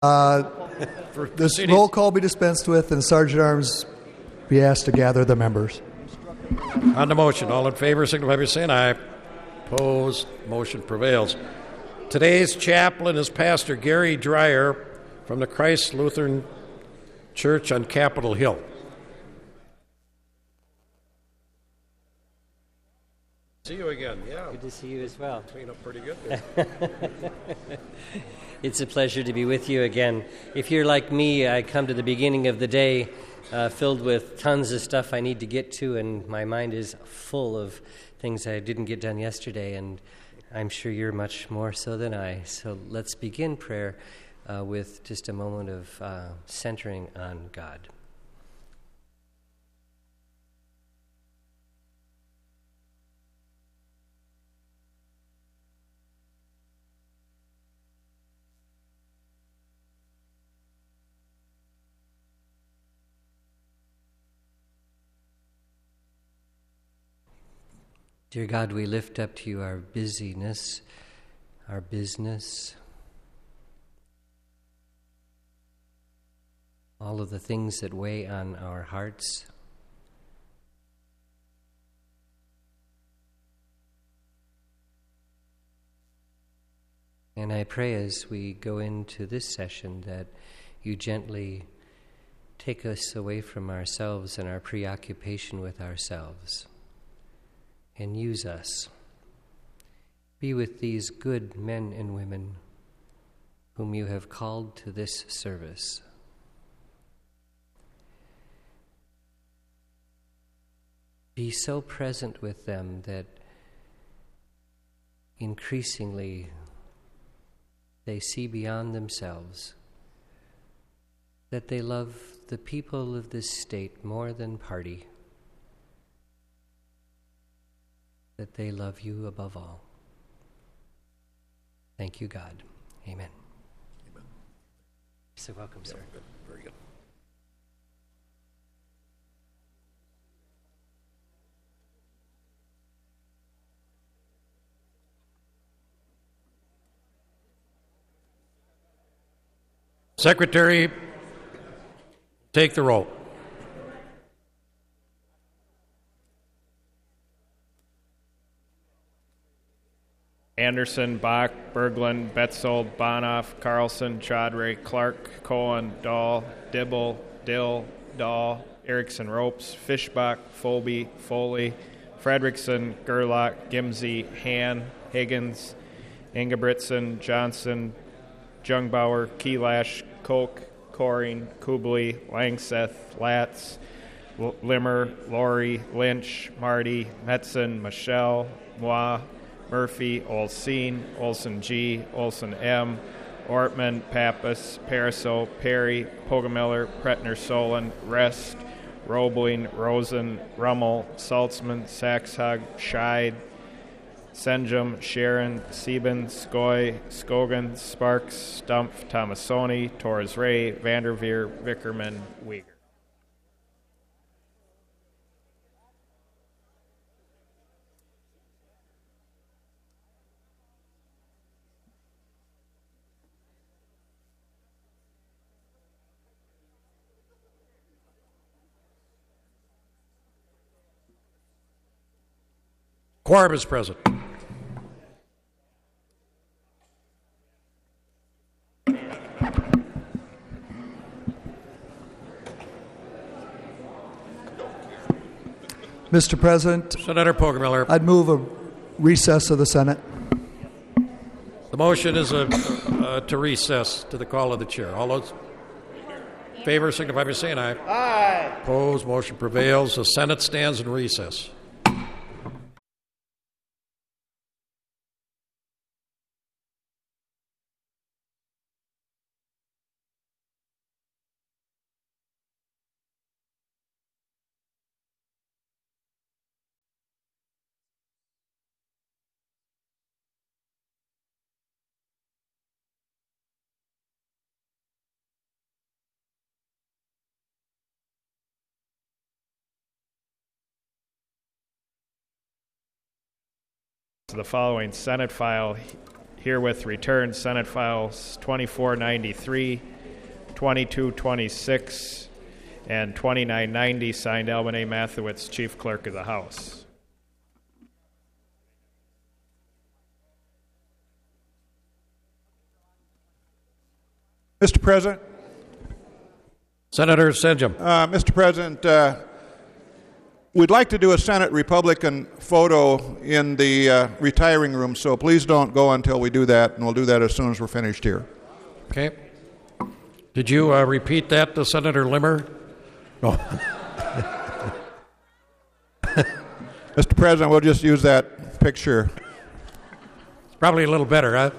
This roll call be dispensed with, and Sergeant Arms be asked to gather the members. On the motion, all in favor signify by saying aye. Opposed, motion prevails. Today's chaplain is Pastor Gary Dreyer from the Christ Lutheran Church on Capitol Hill. See you again. Yeah. Good to see you as well. Clean up pretty good. It's a pleasure to be with you again. If you're like me, I come to the beginning of the day filled with tons of stuff I need to get to, and my mind is full of things I didn't get done yesterday, and I'm sure you're much more so than I. So let's begin prayer with just a moment of centering on God. Dear God, we lift up to you our busyness, our business, all of the things that weigh on our hearts. And I pray as we go into this session that you gently take us away from ourselves and our preoccupation with ourselves. And use us. Be with these good men and women whom you have called to this service. Be so present with them that increasingly they see beyond themselves, that they love the people of this state more than party, that they love you above all. Thank you, God. Amen. Amen. So welcome, sir. Good. Very good. Secretary, take the roll. Anderson, Bach, Berglund, Betzold, Bonoff, Carlson, Chaudhry, Clark, Cohen, Dahl, Dibble, Dill, Dahl, Erickson, Ropes, Fischbach, Folby, Foley, Fredrickson, Gerlach, Gimsey, Han, Higgins, Ingebritsen, Johnson, Jungbauer, Keelash, Koch, Coring, Kubley, Langseth, Latz, Limmer, Laurie, Lynch, Marty, Metzen, Michelle, Moi, Murphy, Olseen, Olson G, Olson M, Ortman, Pappas, Pariseau, Perry, Pogamiller, Pretner Solon, Rest, Roebling, Rosen, Rummel, Saltzman, Saxhag, Scheid, Senjum, Sharon, Sieben, Skoy, Skogan, Sparks, Stumpf, Tomasoni, Torres Ray, Vanderveer, Vickerman, Weger. Quorum is present. Mr. President, Senator Pogamiller. I'd move a recess of the Senate. The motion is to recess to the call of the chair. All those in favor signify by saying aye. Aye. Opposed, motion prevails. The Senate stands in recess. The following Senate file herewith returned, Senate Files 2493, 2226, and 2990, signed Alvin A. Mathewitz, Chief Clerk of the House. Mr. President. Senator Senjum. Mr. President, we'd like to do a Senate Republican photo in the retiring room, so please don't go until we do that, and we'll do that as soon as we're finished here. Okay. Did you repeat that to Senator Limmer? No. Mr. President, we'll just use that picture. It's probably a little better, huh?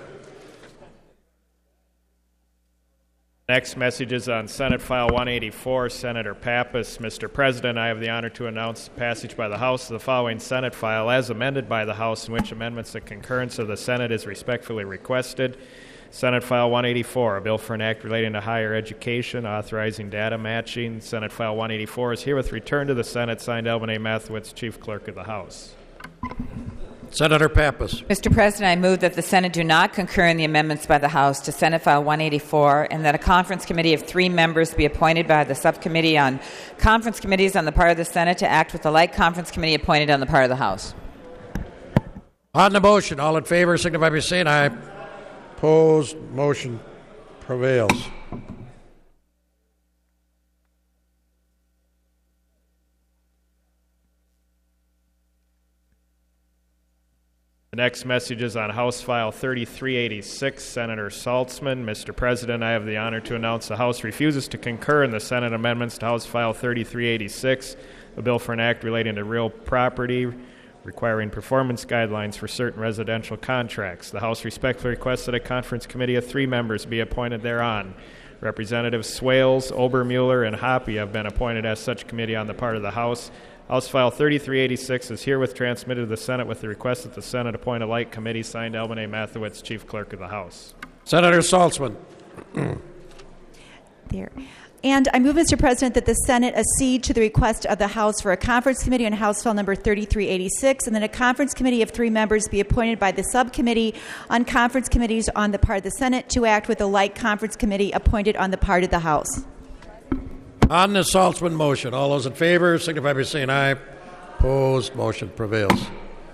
Next message is on Senate File 184, Senator Pappas. Mr. President, I have the honor to announce passage by the House of the following Senate file as amended by the House, in which amendments and concurrence of the Senate is respectfully requested. Senate File 184, a bill for an act relating to higher education, authorizing data matching. Senate File 184 is herewith returned to the Senate, signed Alvin A. Mathewitz, Chief Clerk of the House. Senator Pappas. Mr. President, I move that the Senate do not concur in the amendments by the House to Senate File 184 and that a conference committee of 3 members be appointed by the subcommittee on conference committees on the part of the Senate to act with the like conference committee appointed on the part of the House. On the motion, all in favor signify by saying aye. Opposed, motion prevails. The next message is on House File 3386, Senator Saltzman. Mr. President, I have the honor to announce the House refuses to concur in the Senate amendments to House File 3386, a bill for an act relating to real property, requiring performance guidelines for certain residential contracts. The House respectfully requests that a conference committee of 3 members be appointed thereon. Representatives Swales, Obermuller, and Hoppe have been appointed as such committee on the part of the House. House File 3386 is herewith transmitted to the Senate with the request that the Senate appoint a like committee, signed Alvin A. Mathewitz, Chief Clerk of the House. Senator Saltzman. There. And I move, Mr. President, that the Senate accede to the request of the House for a conference committee on House File number 3386, and that a conference committee of 3 members be appointed by the subcommittee on conference committees on the part of the Senate to act with a like conference committee appointed on the part of the House. On the Saltzman motion, all those in favor signify by saying aye. Opposed, motion prevails.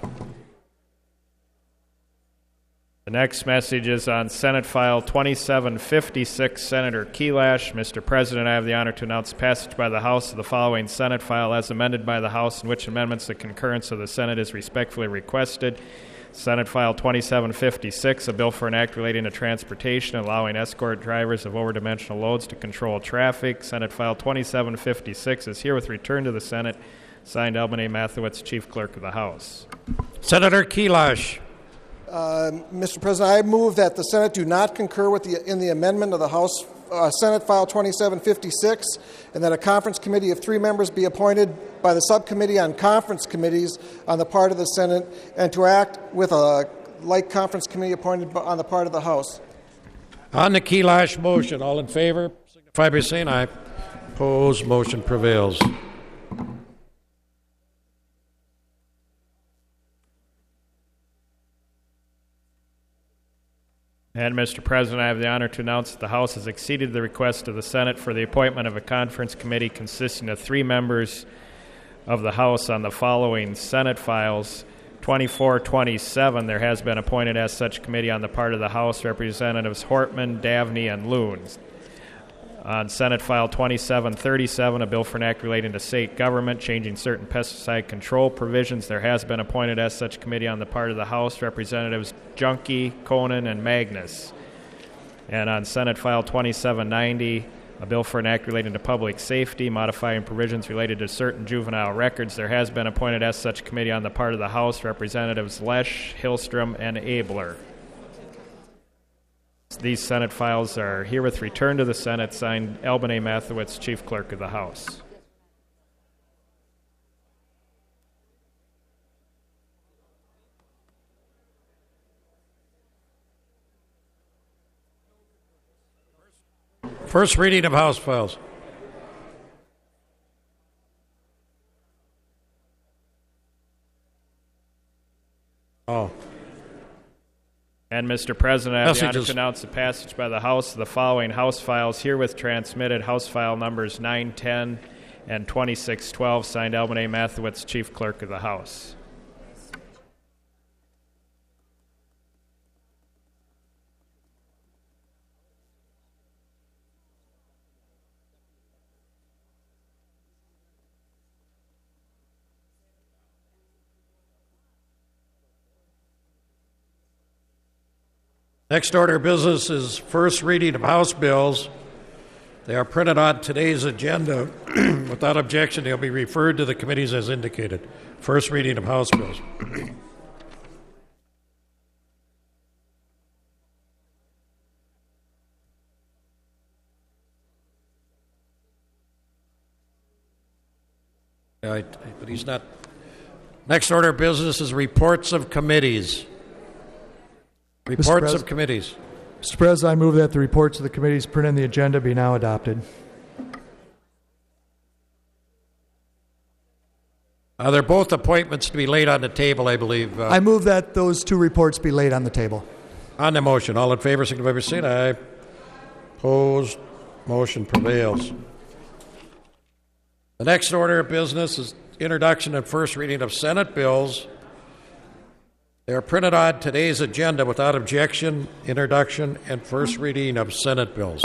The next message is on Senate File 2756, Senator Kelash. Mr. President, I have the honor to announce passage by the House of the following Senate file as amended by the House, in which amendments the concurrence of the Senate is respectfully requested. Senate File 2756, a bill for an act relating to transportation, allowing escort drivers of overdimensional loads to control traffic. Senate File 2756 is herewith returned to the Senate, signed Alvin A. Mathewitz, Chief Clerk of the House. Senator Kelash. Mr. President, I move that the Senate do not concur in the amendment of the House Senate File 2756, and that a conference committee of 3 members be appointed by the subcommittee on conference committees on the part of the Senate, and to act with a like conference committee appointed on the part of the House. On the Kelash motion, all in favor signify by saying aye. Opposed, motion prevails. And, Mr. President, I have the honor to announce that the House has acceded the request of the Senate for the appointment of a conference committee consisting of 3 members of the House on the following Senate files. 2427, there has been appointed as such committee on the part of the House Representatives Hortman, Davney, and Loon. On Senate File 2737, a bill for an act relating to state government, changing certain pesticide control provisions, there has been appointed as such committee on the part of the House Representatives Junkie, Conan, and Magnus. And on Senate File 2790, a bill for an act relating to public safety, modifying provisions related to certain juvenile records, there has been appointed as such committee on the part of the House Representatives Lesch, Hillstrom, and Abler. These Senate files are herewith returned to the Senate, signed Alvin A. Mathewitz, Chief Clerk of the House. First reading of House files. And, Mr. President, I have the honor Messages. to announce the passage by the House of the following House files herewith transmitted. House file numbers 910 and 2612, signed Alvin A. Mathewitz, Chief Clerk of the House. Next order of business is first reading of House bills. They are printed on today's agenda. Without objection, they'll be referred to the committees as indicated. First reading of House bills. But he's not. Next order of business is reports of committees. Reports of committees. Mr. President, I move that the reports of the committees printed in the agenda be now adopted. They're both appointments to be laid on the table, I believe. I move that those two reports be laid on the table. On the motion, all in favor, signify by saying aye. Opposed, motion prevails. The next order of business is introduction and first reading of Senate bills. They are printed on today's agenda without objection, introduction, and first reading of Senate bills.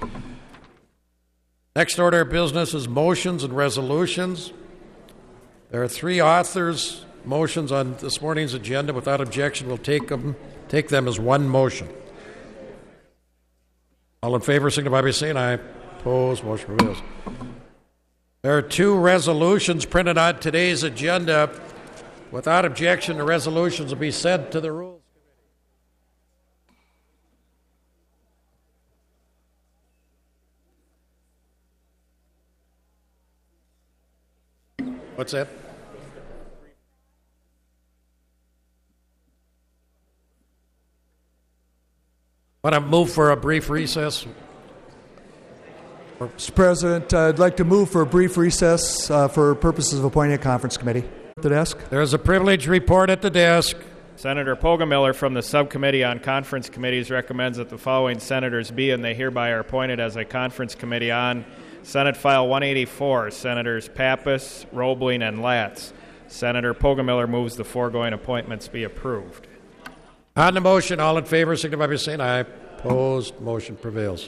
Next order of business is motions and resolutions. There are three authors' motions on this morning's agenda. Without objection, we'll take them as one motion. All in favor, signify by saying aye. Opposed, motion prevails. There are two resolutions printed on today's agenda. Without objection, the resolutions will be sent to the Rules Committee. What's that? Want to move for a brief recess? Mr. President, I'd like to move for a brief recess for purposes of appointing a conference committee. At the desk. There is a privilege report at the desk. Senator Poggemiller from the Subcommittee on Conference Committees recommends that the following senators be, and they hereby are appointed as a conference committee on Senate File 184, Senators Pappas, Roebling, and Latz. Senator Poggemiller moves the foregoing appointments be approved. On the motion, all in favor, signify by saying aye. Opposed, motion prevails.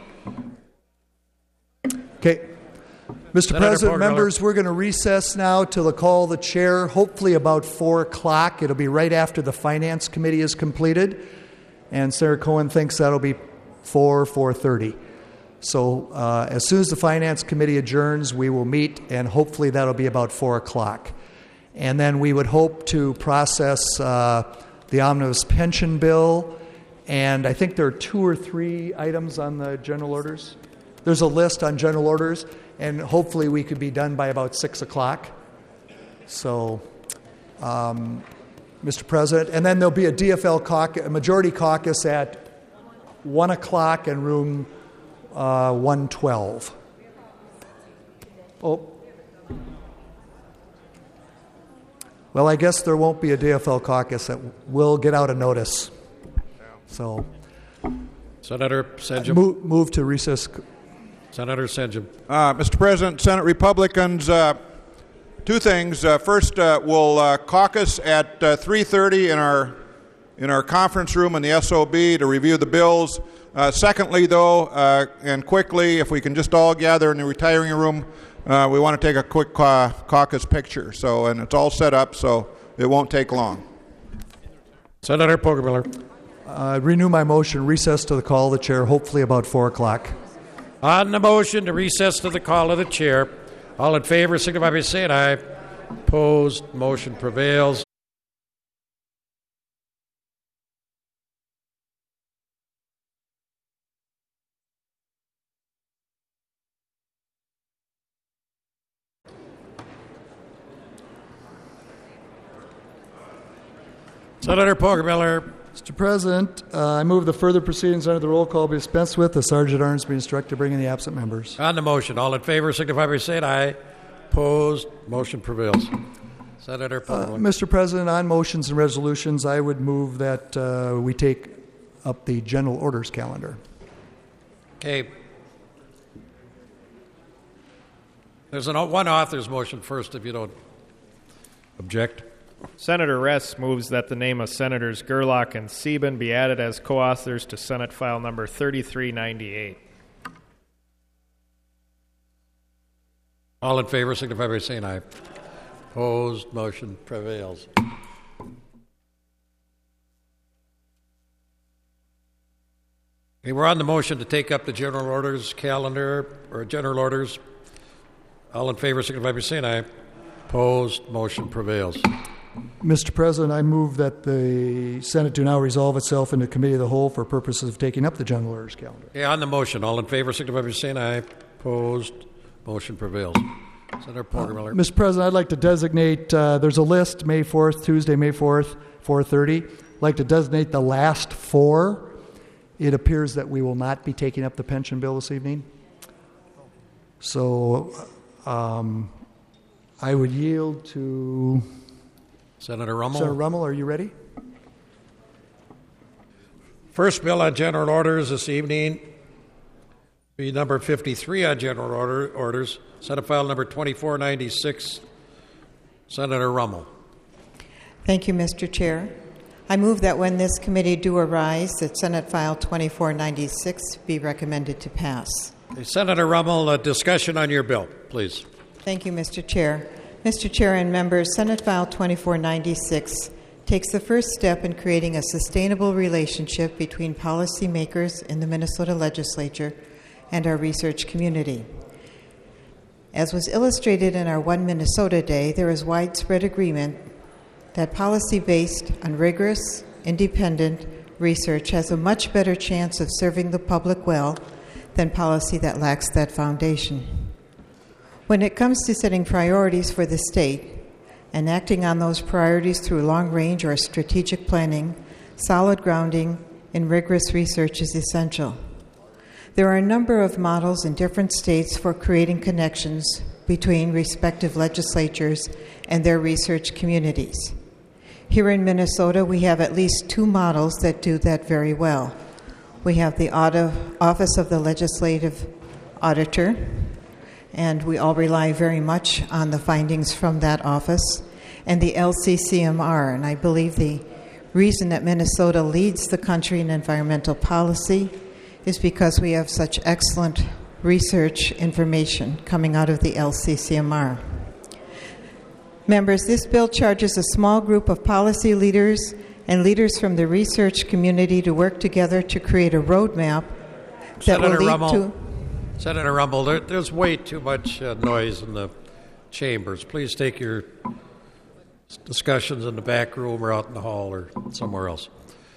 Okay. Mr. Senator President, Poggemiller. members, we're going to recess now till the call of the chair, hopefully about 4 o'clock. It'll be right after the Finance Committee is completed, and Senator Cohen thinks that'll be 4:30. So as soon as the Finance Committee adjourns, we will meet, and hopefully that'll be about 4 o'clock. And then we would hope to process the omnibus pension bill, and I think there are 2 or 3 items on the general orders. There's a list on general orders, and hopefully we could be done by about 6 o'clock. So, Mr. President, and then there'll be a DFL caucus, a majority caucus at 1 o'clock in room 112. Oh. Well, I guess there won't be a DFL caucus. That will get out a notice. So, Senator Senjum. Move to recess. Senator Senjum. Mr. President, Senate Republicans, 2 things. First, we'll caucus at 3:30 in our conference room in the SOB to review the bills. Secondly, though, and quickly, if we can just all gather in the retiring room, we want to take a quick caucus picture. So, and it's all set up, so it won't take long. Senator Poggemiller. Renew my motion, recess to the call of the chair, hopefully about 4 o'clock. On the motion to recess to the call of the chair, all in favor signify by saying aye. Opposed, motion prevails. Senator Poggemiller. Mr. President, I move the further proceedings under the roll call be dispensed with. The Sergeant at Arms be instructed to bring in the absent members. On the motion, all in favor signify by saying aye. Opposed, motion prevails. Senator Pomeroy. Mr. President, on motions and resolutions, I would move that we take up the general orders calendar. Okay. There's one author's motion first, if you don't object. Senator Ress moves that the name of Senators Gerlach and Sieben be added as co-authors to Senate File Number 3398. All in favor, signify by saying aye. Opposed, motion prevails. Okay, we're on the motion to take up the general orders calendar, or general orders. All in favor, signify by saying aye. Opposed, motion prevails. Mr. President, I move that the Senate do now resolve itself into committee of the whole for purposes of taking up the general orders calendar. Okay, on the motion, all in favor, signify by saying aye. Opposed, motion prevails. Senator Porter Miller. Mr. President, I'd like to designate, there's a list, May 4th, Tuesday, May 4th, 4:30. I'd like to designate the last four. It appears that we will not be taking up the pension bill this evening. So I would yield to Senator Rummel. Senator Rummel, are you ready? First bill on general orders this evening be number 53 on general orders, Senate File number 2496. Senator Rummel. Thank you, Mr. Chair. I move that when this committee do arise, that Senate File 2496 be recommended to pass. Okay, Senator Rummel, a discussion on your bill, please. Thank you, Mr. Chair. Mr. Chair and members, Senate File 2496 takes the first step in creating a sustainable relationship between policymakers in the Minnesota legislature and our research community. As was illustrated in our One Minnesota Day, there is widespread agreement that policy based on rigorous, independent research has a much better chance of serving the public well than policy that lacks that foundation. When it comes to setting priorities for the state and acting on those priorities through long-range or strategic planning, solid grounding in rigorous research is essential. There are a number of models in different states for creating connections between respective legislatures and their research communities. Here in Minnesota, we have at least two models that do that very well. We have the Office of the Legislative Auditor, and we all rely very much on the findings from that office, and the LCCMR. And I believe the reason that Minnesota leads the country in environmental policy is because we have such excellent research information coming out of the LCCMR. Members, this bill charges a small group of policy leaders and leaders from the research community to work together to create a roadmap that will lead to... Senator Rummel, there's way too much noise in the chambers. Please take your discussions in the back room or out in the hall or somewhere else.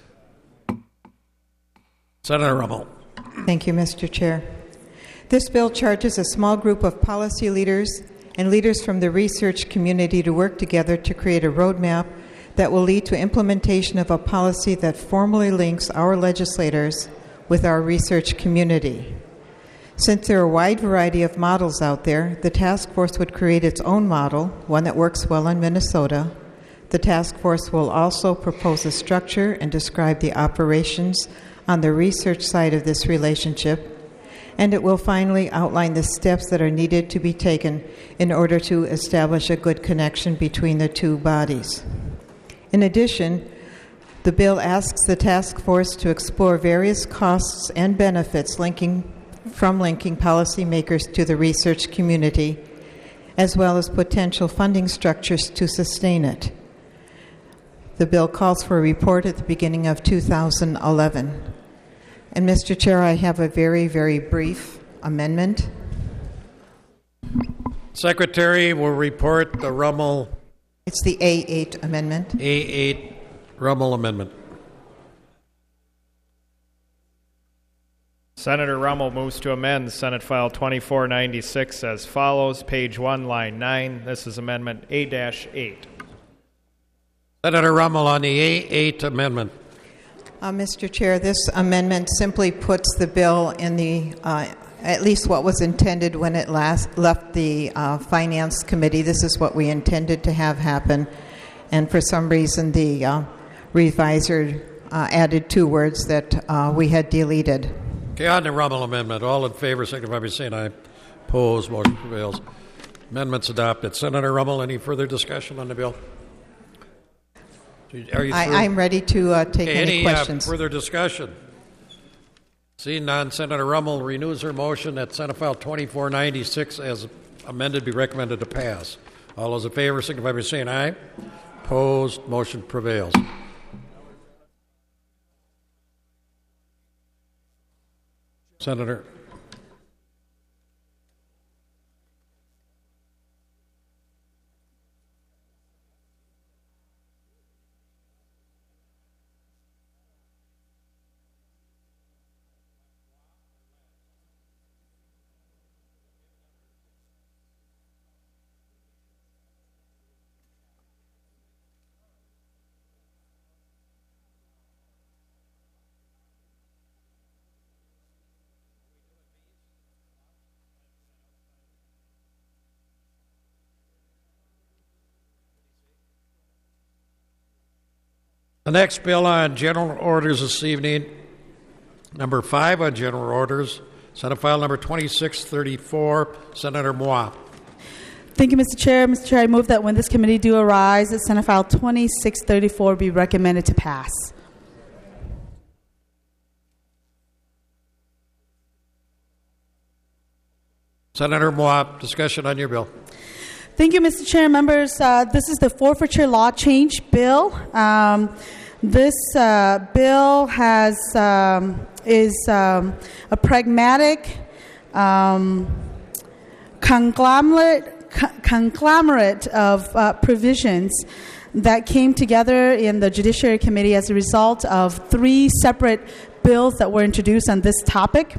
Senator Rummel. Thank you, Mr. Chair. This bill charges a small group of policy leaders and leaders from the research community to work together to create a roadmap that will lead to implementation of a policy that formally links our legislators with our research community. Since there are a wide variety of models out there, the task force would create its own model, one that works well in Minnesota. The task force will also propose a structure and describe the operations on the research side of this relationship, and it will finally outline the steps that are needed to be taken in order to establish a good connection between the two bodies. In addition, the bill asks the task force to explore various costs and benefits linking policymakers to the research community, as well as potential funding structures to sustain it. The bill calls for a report at the beginning of 2011. And Mr. Chair, I have a very, very brief amendment. Secretary will report the Rummel. It's the A8 amendment. A8 Rummel amendment. Senator Rummel moves to amend Senate File 2496 as follows, page 1, line 9. This is Amendment A-8. Senator Rummel on the A8 amendment. Mr. Chair, this amendment simply puts the bill in the at least what was intended when it last left the Finance Committee. This is what we intended to have happen. And for some reason, the reviser added 2 words that we had deleted. Okay, on the Rummel amendment, all in favor signify by saying aye. Opposed, motion prevails. Amendment's adopted. Senator Rummel, any further discussion on the bill? Are you through? I'm ready to take any questions. Further discussion? Seeing none, Senator Rummel renews her motion that Senate File 2496 as amended be recommended to pass. All those in favor signify by saying aye. Opposed, motion prevails. Senator. The next bill on general orders this evening, number 5 on general orders, Senate File number 2634, Senator Moi. Thank you, Mr. Chair. Mr. Chair, I move that when this committee do arise, that Senate File 2634 be recommended to pass. Senator Moi, discussion on your bill. Thank you, Mr. Chair. Members, this is the forfeiture law change bill. This bill is a pragmatic conglomerate of provisions that came together in the Judiciary Committee as a result of 3 separate bills that were introduced on this topic.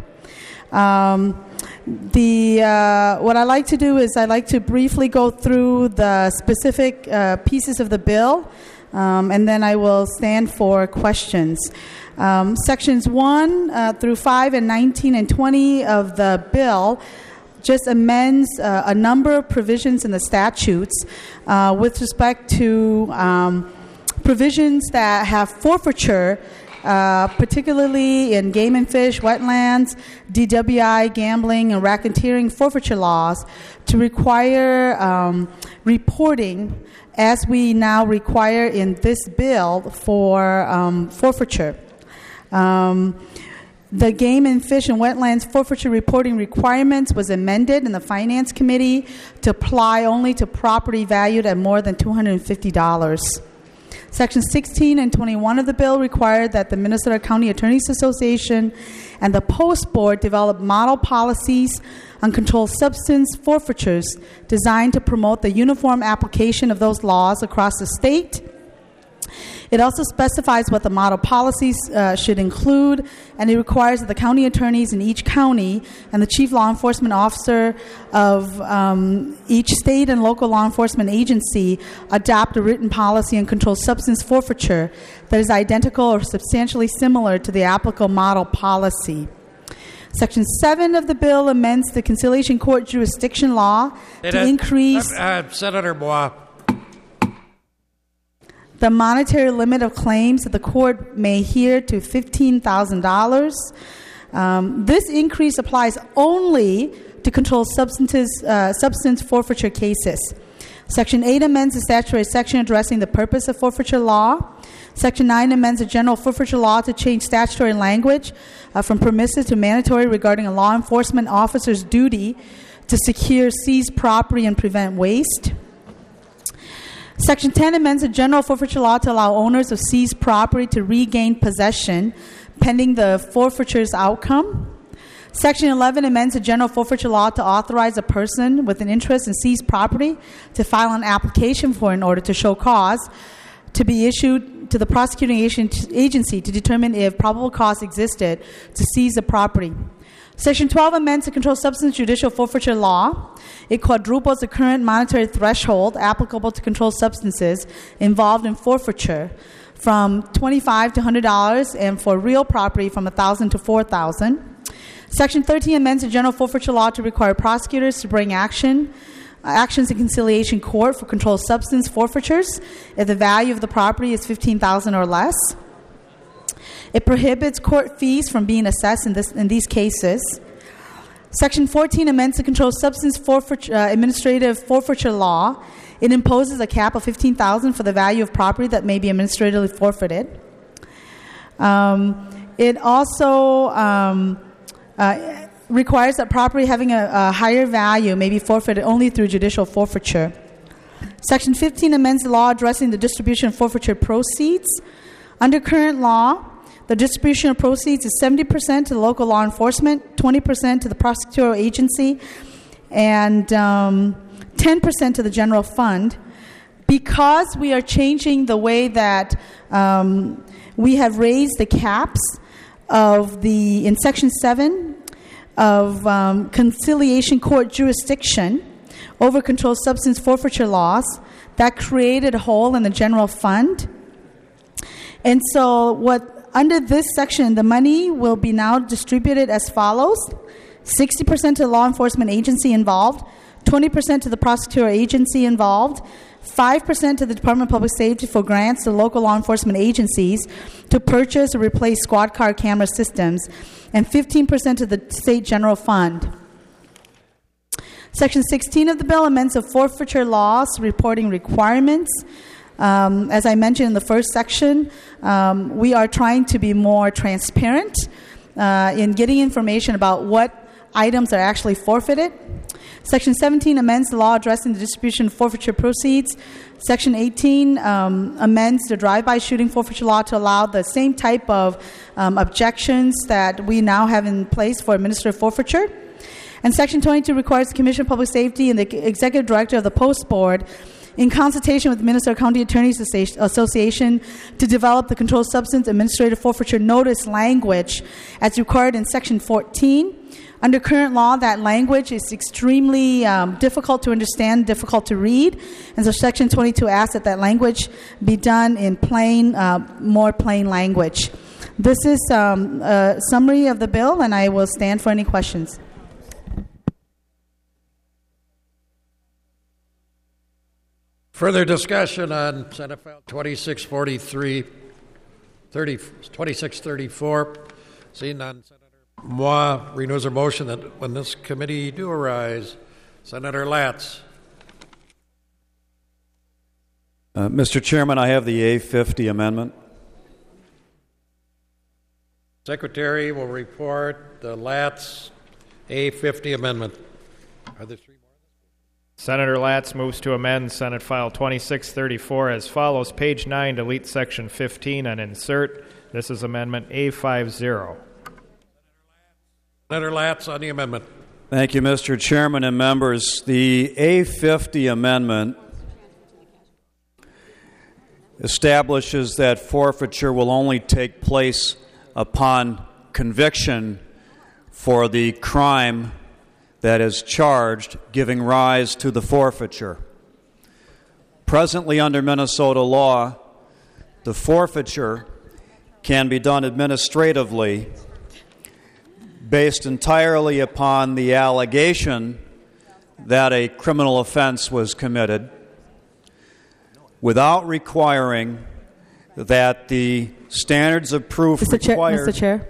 What I like to do is I like to briefly go through the specific pieces of the bill, and then I will stand for questions. Sections 1 through 5 and 19 and 20 of the bill just amends a number of provisions in the statutes with respect to provisions that have forfeiture, particularly in game and fish, wetlands, DWI, gambling, and racketeering forfeiture laws, to require reporting, as we now require in this bill for forfeiture. The game and fish and wetlands forfeiture reporting requirements was amended in the Finance Committee to apply only to property valued at more than $250. Section 16 and 21 of the bill required that the Minnesota County Attorneys Association and the Post Board develop model policies on controlled substance forfeitures designed to promote the uniform application of those laws across the state. It also specifies what the model policies should include, and it requires that the county attorneys in each county and the chief law enforcement officer of each state and local law enforcement agency adopt a written policy on controlled substance forfeiture that is identical or substantially similar to the applicable model policy. Section 7 of the bill amends the conciliation court jurisdiction law to increase... Senator Moi. The monetary limit of claims that the court may hear to $15,000. This increase applies only to controlled substance forfeiture cases. Section 8 amends the statutory section addressing the purpose of forfeiture law. Section 9 amends the general forfeiture law to change statutory language from permissive to mandatory regarding a law enforcement officer's duty to secure seized property and prevent waste. Section 10 amends the general forfeiture law to allow owners of seized property to regain possession pending the forfeiture's outcome. Section 11 amends the general forfeiture law to authorize a person with an interest in seized property to file an application for an order to show cause to be issued to the prosecuting agency to determine if probable cause existed to seize the property. Section 12 amends the controlled substance judicial forfeiture law. It quadruples the current monetary threshold applicable to controlled substances involved in forfeiture from $25 to $100, and for real property from $1,000 to $4,000. Section 13 amends the general forfeiture law to require prosecutors to bring actions in conciliation court for controlled substance forfeitures if the value of the property is $15,000 or less. It prohibits court fees from being assessed in these cases. Section 14 amends the controlled substance administrative forfeiture law. It imposes a cap of $15,000 for the value of property that may be administratively forfeited. It also requires that property having a higher value may be forfeited only through judicial forfeiture. Section 15 amends the law addressing the distribution of forfeiture proceeds. Under current law, the distribution of proceeds is 70% to the local law enforcement, 20% to the prosecutorial agency, and 10% to the general fund. Because we are changing the way that we have raised the caps in Section 7 of conciliation court jurisdiction over controlled substance forfeiture laws, that created a hole in the general fund. And so under this section, the money will be now distributed as follows: 60% to the law enforcement agency involved, 20% to the prosecutorial agency involved, 5% to the Department of Public Safety for grants to local law enforcement agencies to purchase or replace squad car camera systems, and 15% to the state general fund. Section 16 of the bill amends the forfeiture laws reporting requirements. As I mentioned in the first section, we are trying to be more transparent in getting information about what items are actually forfeited. Section 17 amends the law addressing the distribution of forfeiture proceeds. Section 18 amends the drive-by shooting forfeiture law to allow the same type of objections that we now have in place for administrative forfeiture. And Section 22 requires the Commission of Public Safety and the Executive Director of the Post Board, in consultation with the Minnesota County Attorneys Association, to develop the Controlled Substance Administrative Forfeiture Notice language as required in Section 14. Under current law, that language is extremely difficult to understand, difficult to read, and so Section 22 asks that language be done in more plain language. This is a summary of the bill, and I will stand for any questions. Further discussion on Senate File 2634. Seeing none, Senator Moi renews her motion that when this committee do arise. Senator Latz. Mr. Chairman, I have the A50 amendment. Secretary will report the Latz A50 amendment. Are there three more? Senator Latz moves to amend Senate File 2634 as follows. Page 9, delete Section 15 and insert. This is Amendment A50. Senator Latz on the amendment. Thank you, Mr. Chairman and members. The A50 amendment establishes that forfeiture will only take place upon conviction for the crime that is charged, giving rise to the forfeiture. Presently, under Minnesota law, the forfeiture can be done administratively based entirely upon the allegation that a criminal offense was committed, without requiring that the standards of proof required... Mr. Chair.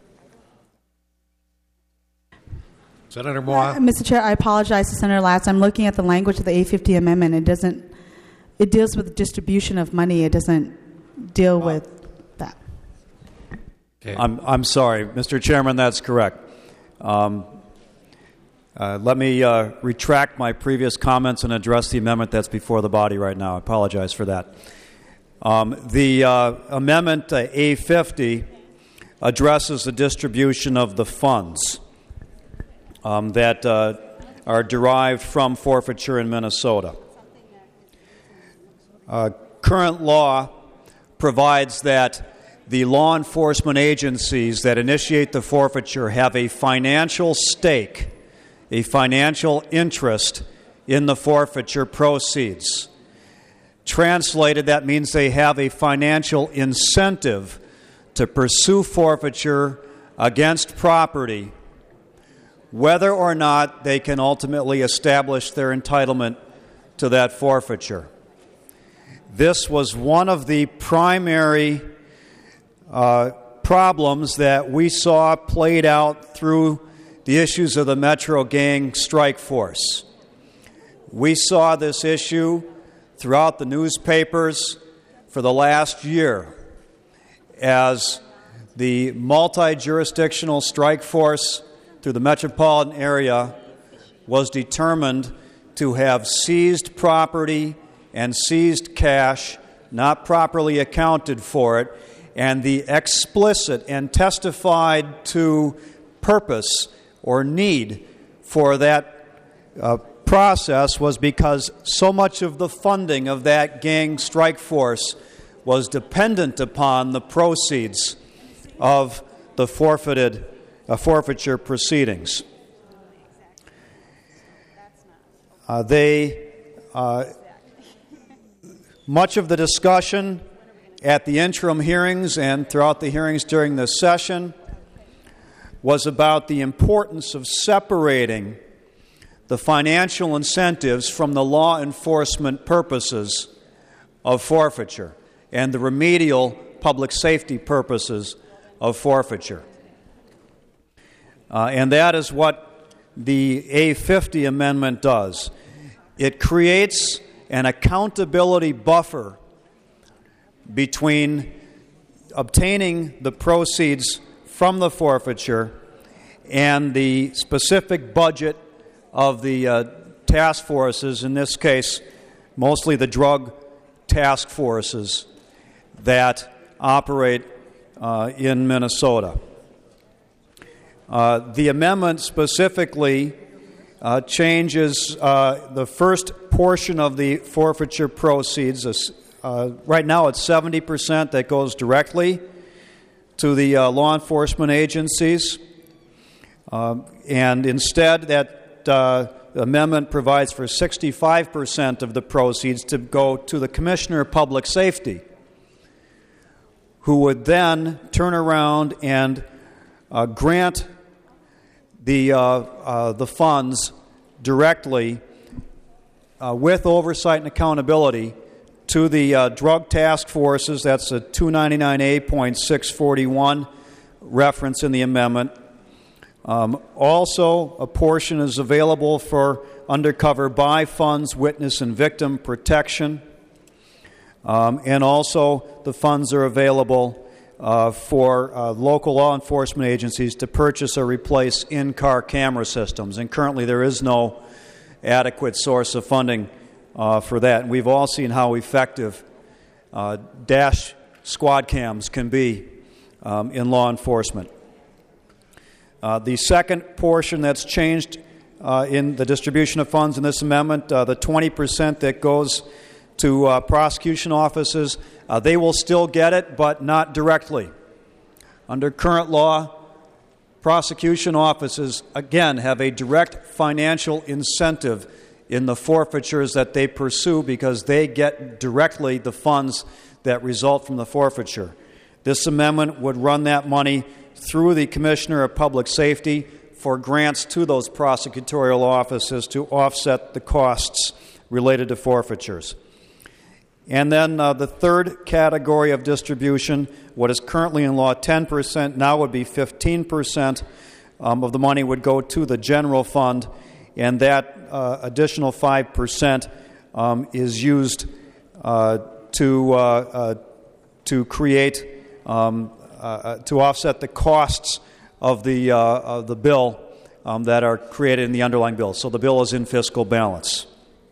Senator Moore. Mr. Chair, I apologize to Senator Latz. I'm looking at the language of the A50 amendment. It deals with the distribution of money. It doesn't deal with that. Okay. I'm sorry, Mr. Chairman, that's correct. Let me retract my previous comments and address the amendment that's before the body right now. I apologize for that. The amendment A50 addresses the distribution of the funds that are derived from forfeiture in Minnesota. Current law provides that the law enforcement agencies that initiate the forfeiture have a financial stake, a financial interest in the forfeiture proceeds. Translated, that means they have a financial incentive to pursue forfeiture against property, whether or not they can ultimately establish their entitlement to that forfeiture. This was one of the primary problems that we saw played out through the issues of the Metro Gang Strike Force. We saw this issue throughout the newspapers for the last year as the multi-jurisdictional strike force through the metropolitan area was determined to have seized property and seized cash, not properly accounted for it, and the explicit and testified to purpose or need for that process was because so much of the funding of that gang strike force was dependent upon the proceeds of the forfeiture proceedings. Much of the discussion at the interim hearings and throughout the hearings during this session was about the importance of separating the financial incentives from the law enforcement purposes of forfeiture and the remedial public safety purposes of forfeiture. And that is what the A50 amendment does. It creates an accountability buffer between obtaining the proceeds from the forfeiture and the specific budget of the task forces, in this case, mostly the drug task forces that operate in Minnesota. The amendment specifically changes the first portion of the forfeiture proceeds. Right now it's 70% that goes directly to the law enforcement agencies. And instead, that amendment provides for 65% of the proceeds to go to the Commissioner of Public Safety, who would then turn around and grant the funds directly with oversight and accountability to the drug task forces. That's a 299A.641 reference in the amendment. Also, a portion is available for undercover buy funds, witness and victim protection. And also, the funds are available for local law enforcement agencies to purchase or replace in-car camera systems. And currently, there is no adequate source of funding for that. And we've all seen how effective dash squad cams can be in law enforcement. The second portion that's changed in the distribution of funds in this amendment, the 20% that goes to prosecution offices, they will still get it, but not directly. Under current law, prosecution offices, again, have a direct financial incentive in the forfeitures that they pursue because they get directly the funds that result from the forfeiture. This amendment would run that money through the Commissioner of Public Safety for grants to those prosecutorial offices to offset the costs related to forfeitures. And then the third category of distribution, what is currently in law 10%, now would be 15% of the money would go to the general fund, and that additional 5% is used to create to offset the costs of the bill that are created in the underlying bill. So the bill is in fiscal balance.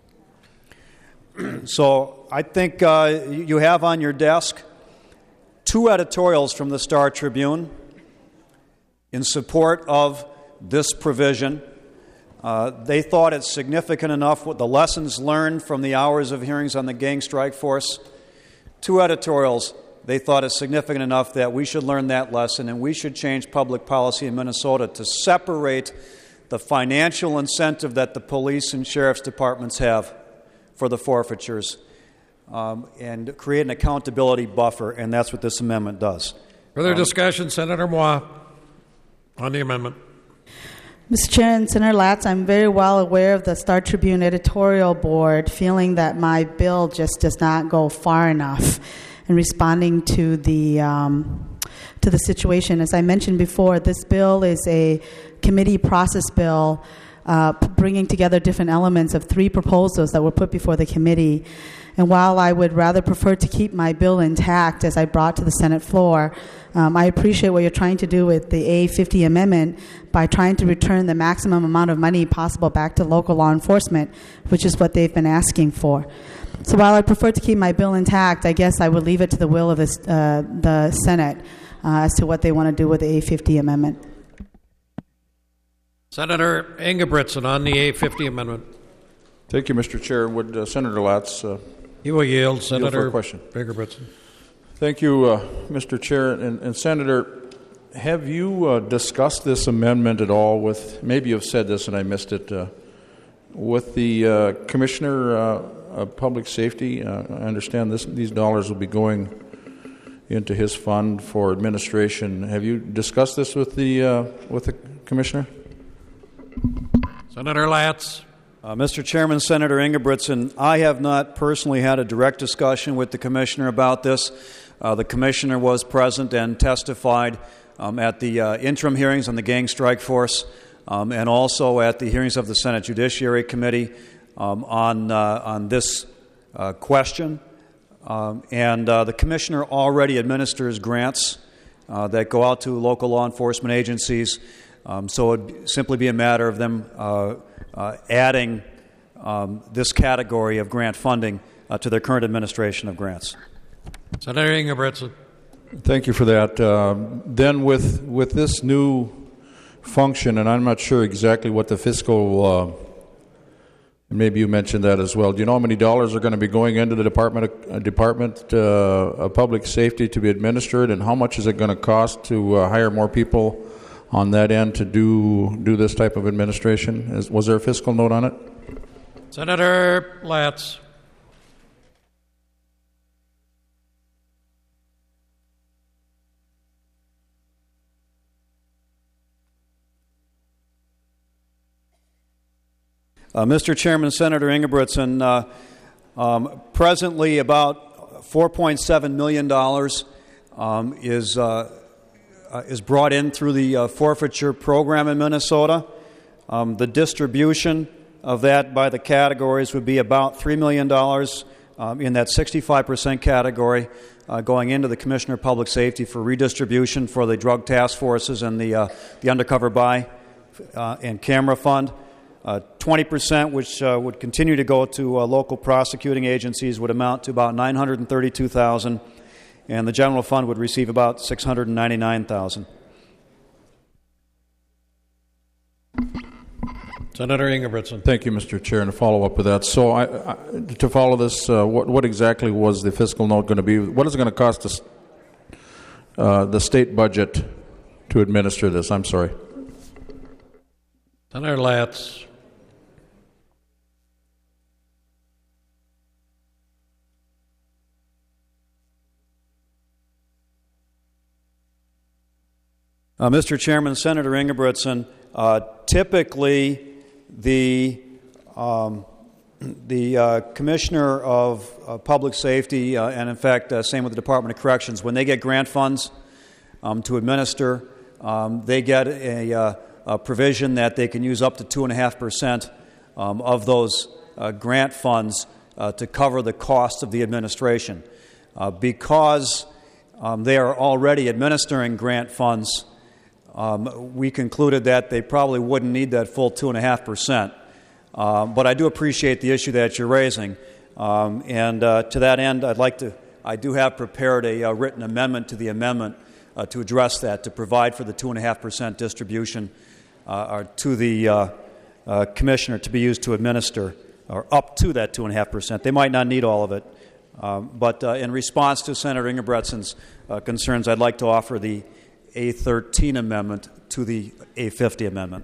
So I think you have on your desk two editorials from the Star Tribune in support of this provision. They thought it's significant enough with the lessons learned from the hours of hearings on the gang strike force. Two editorials they thought it's significant enough that we should learn that lesson and we should change public policy in Minnesota to separate the financial incentive that the police and sheriff's departments have for the forfeitures and create an accountability buffer, and that's what this amendment does. Further discussion, Senator Moore. On the amendment. Mr. Chair and Senator Latz, I'm very well aware of the Star Tribune editorial board feeling that my bill just does not go far enough in responding to the situation. As I mentioned before, this bill is a committee process bill bringing together different elements of 3 proposals that were put before the committee. And while I would rather prefer to keep my bill intact as I brought to the Senate floor, I appreciate what you're trying to do with the A50 amendment by trying to return the maximum amount of money possible back to local law enforcement, which is what they've been asking for. So while I prefer to keep my bill intact, I guess I would leave it to the will of the Senate as to what they want to do with the A50 amendment. Senator Ingebrigtsen on the A50 amendment. Thank you, Mr. Chair. Would Senator Latz he will yield. Senator for a question. Ingebrigtsen. Thank you, Mr. Chair. And Senator, have you discussed this amendment at all with, maybe you've said this and I missed it, with the Commissioner of Public Safety? I understand these dollars will be going into his fund for administration. Have you discussed this with the Commissioner? Senator Latz. Mr. Chairman, Senator Ingebrigtsen, I have not personally had a direct discussion with the Commissioner about this. The Commissioner was present and testified at the interim hearings on the gang strike force and also at the hearings of the Senate Judiciary Committee on this question. And the Commissioner already administers grants that go out to local law enforcement agencies. So it would simply be a matter of them adding this category of grant funding to their current administration of grants. Senator Ingebrigtsen. Thank you for that. Then with this new function, and I'm not sure exactly what the fiscal, maybe you mentioned that as well. Do you know how many dollars are going to be going into the Department of Public Safety to be administered, and how much is it going to cost to hire more people on that end to do this type of administration? Was there a fiscal note on it? Senator Latz. Mr. Chairman, Senator Ingebrigtsen, presently about $4.7 million is brought in through the forfeiture program in Minnesota. The distribution of that by the categories would be about $3 million in that 65% category going into the Commissioner of Public Safety for redistribution for the drug task forces and the undercover buy and camera fund. 20%, which would continue to go to local prosecuting agencies, would amount to about $932,000, and the general fund would receive about $699,000. Senator Ingebrigtsen. Thank you, Mr. Chair. And to follow up with that, so to follow this, what exactly was the fiscal note going to be? What is it going to cost us, the state budget to administer this? I'm sorry. Senator Latz. Mr. Chairman, Senator Ingebrigtsen, typically the Commissioner of Public Safety, and in fact, same with the Department of Corrections, when they get grant funds to administer, they get a provision that they can use up to 2.5% of those grant funds to cover the cost of the administration. Because they are already administering grant funds, we concluded that they probably wouldn't need that full 2.5%. But I do appreciate the issue that you're raising. And to that end, I do have prepared a written amendment to the amendment to address that, to provide for the 2.5% distribution to the Commissioner to be used to administer, or up to that 2.5%. They might not need all of it. But in response to Senator Ingebrigtsen's concerns, I'd like to offer the A13 amendment to the A50 amendment.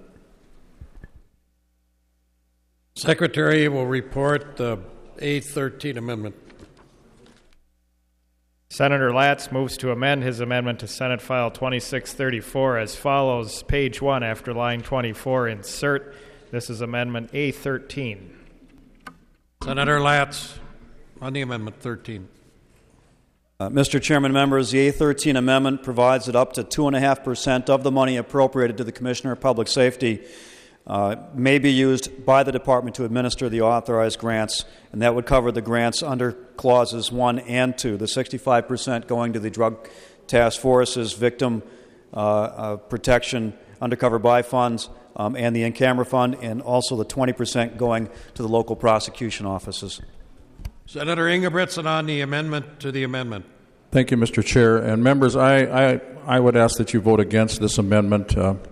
Secretary will report the A13 amendment. Senator Latz moves to amend his amendment to Senate File 2634 as follows. Page 1 after line 24, insert. This is Amendment A13. Senator Latz on the Amendment 13. Mr. Chairman, members, the A13 amendment provides that up to 2.5% of the money appropriated to the Commissioner of Public Safety may be used by the Department to administer the authorized grants, and that would cover the grants under Clauses 1 and 2, the 65% going to the Drug Task Force's Victim Protection Undercover Buy Funds and the In-Camera Fund, and also the 20% going to the local prosecution offices. Senator Ingebrigtsen on the amendment to the amendment. Thank you, Mr. Chair. And members, I would ask that you vote against this amendment.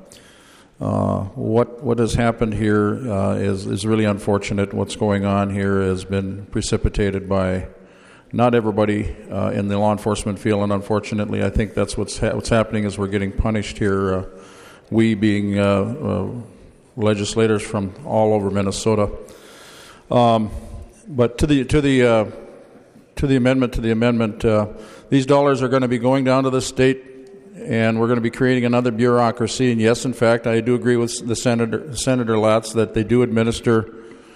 What has happened here is really unfortunate. What's going on here has been precipitated by not everybody in the law enforcement field, and unfortunately, I think that's what's happening is we're getting punished here. We being legislators from all over Minnesota. But to the amendment, these dollars are going to be going down to the state, and we're going to be creating another bureaucracy. And yes, in fact, I do agree with the Senator Latz that they do administer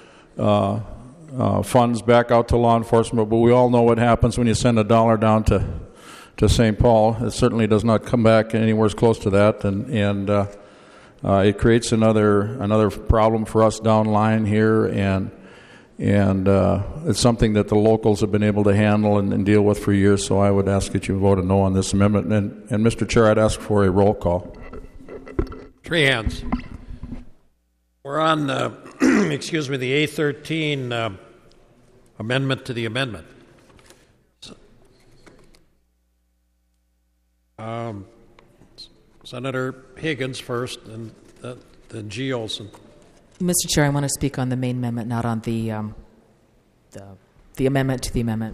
funds back out to law enforcement. But we all know what happens when you send a dollar down to St. Paul. It certainly does not come back anywhere close to that, and it creates another problem for us down line here, and it's something that the locals have been able to handle and deal with for years. So I would ask that you vote a no on this amendment. And Mr. Chair, I'd ask for a roll call. Three hands. We're on the A13 amendment to the amendment. Senator Higgins first, and then G. Olson. Mr. Chair, I want to speak on the main amendment, not on the amendment to the amendment.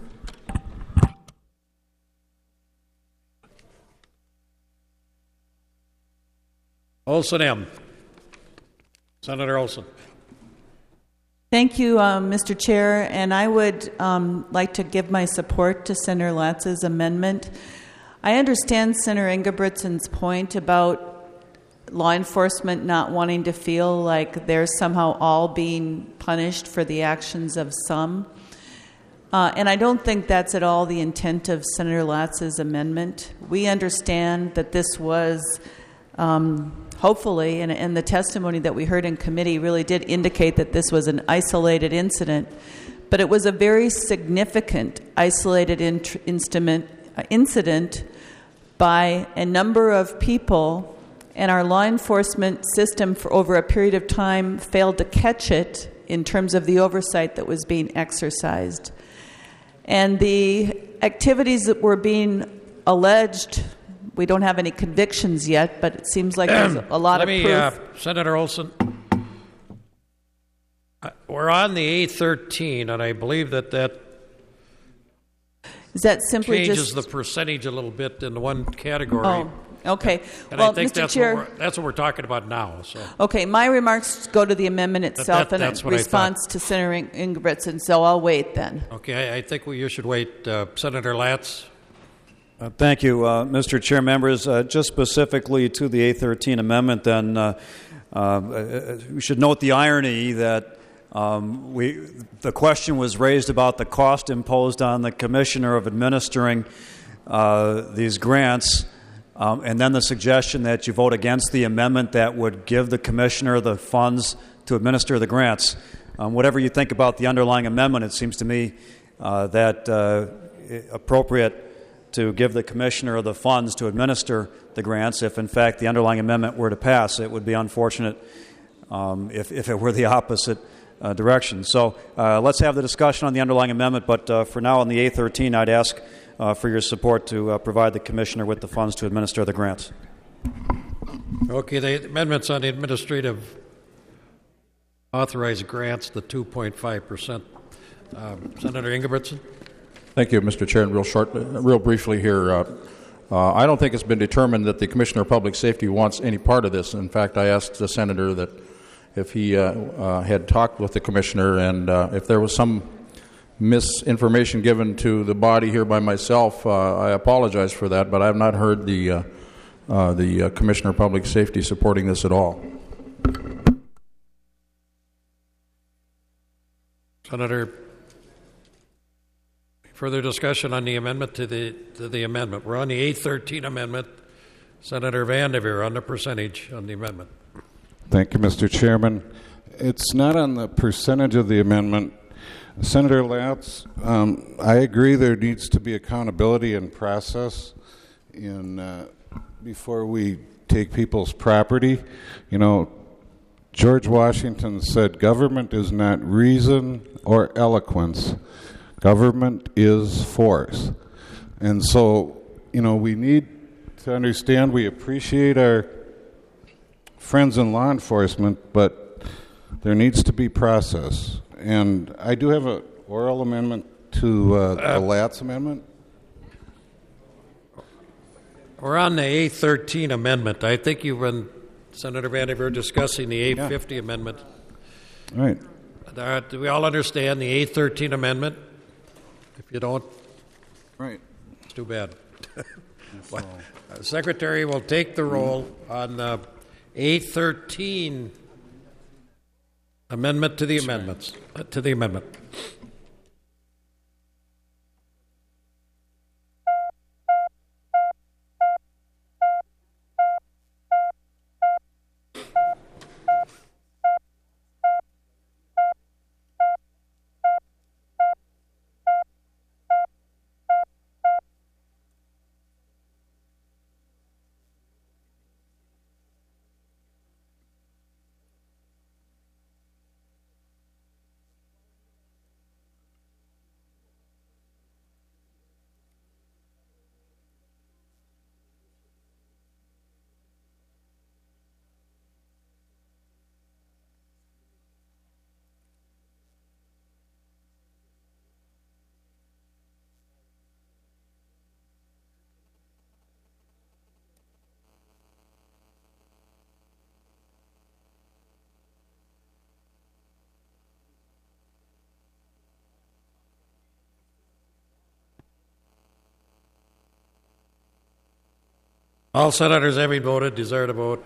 Olson M. Senator Olson. Thank you, Mr. Chair, and I would like to give my support to Senator Latz's amendment. I understand Senator Ingebrigtsen's point about law enforcement not wanting to feel like they're somehow all being punished for the actions of some. And I don't think that's at all the intent of Senator Latz's amendment. We understand that this was, hopefully, and the testimony that we heard in committee really did indicate that this was an isolated incident, but it was a very significant isolated incident by a number of people, and our law enforcement system for over a period of time failed to catch it in terms of the oversight that was being exercised. And the activities that were being alleged, we don't have any convictions yet, but it seems like there's a lot of proof. Senator Olson, we're on the A13, and I believe that is that simply changes just the percentage a little bit in one category. Oh. Okay. And well, I think Mr. Chair, that's what we're talking about now. So. Okay, my remarks go to the amendment itself and in response to Senator Ingebrigtsen, so I'll wait then. Okay, I think you should wait. Senator Latz. Thank you, Mr. Chair. Members, just specifically to the A13 amendment, then we should note the irony that the question was raised about the cost imposed on the Commissioner of administering these grants. And then the suggestion that you vote against the amendment that would give the Commissioner the funds to administer the grants. Whatever you think about the underlying amendment, it seems to me that appropriate to give the Commissioner the funds to administer the grants. If, in fact, the underlying amendment were to pass, it would be unfortunate if it were the opposite direction. So let's have the discussion on the underlying amendment, but for now on the A13, I'd ask for your support to provide the Commissioner with the funds to administer the grants. Okay, the amendments on the administrative authorized grants, the 2.5%. Senator Ingebrigtsen. Thank you, Mr. Chair. And real briefly here, I don't think it's been determined that the Commissioner of Public Safety wants any part of this. In fact, I asked the Senator that if he had talked with the Commissioner and if there was some misinformation given to the body here by myself. I apologize for that, but I have not heard the Commissioner of Public Safety supporting this at all. Senator, further discussion on the amendment to the amendment. We're on the 813 amendment. Senator Vanderveer on the percentage on the amendment. Thank you, Mr. Chairman. It's not on the percentage of the amendment. Senator Latz, I agree there needs to be accountability and process before we take people's property. You know, George Washington said, government is not reason or eloquence. Government is force. And so, you know, we need to understand we appreciate our friends in law enforcement, but there needs to be process. And I do have an oral amendment to the Latz amendment. We're on the 813 amendment. I think you've been, Senator Vanderveer, discussing the 850 amendment. Right. Do we all understand the 813 amendment? If you don't, right, it's too bad. Secretary will take the roll on the 813 amendment to the amendments. To the amendment. All senators having voted desire to vote.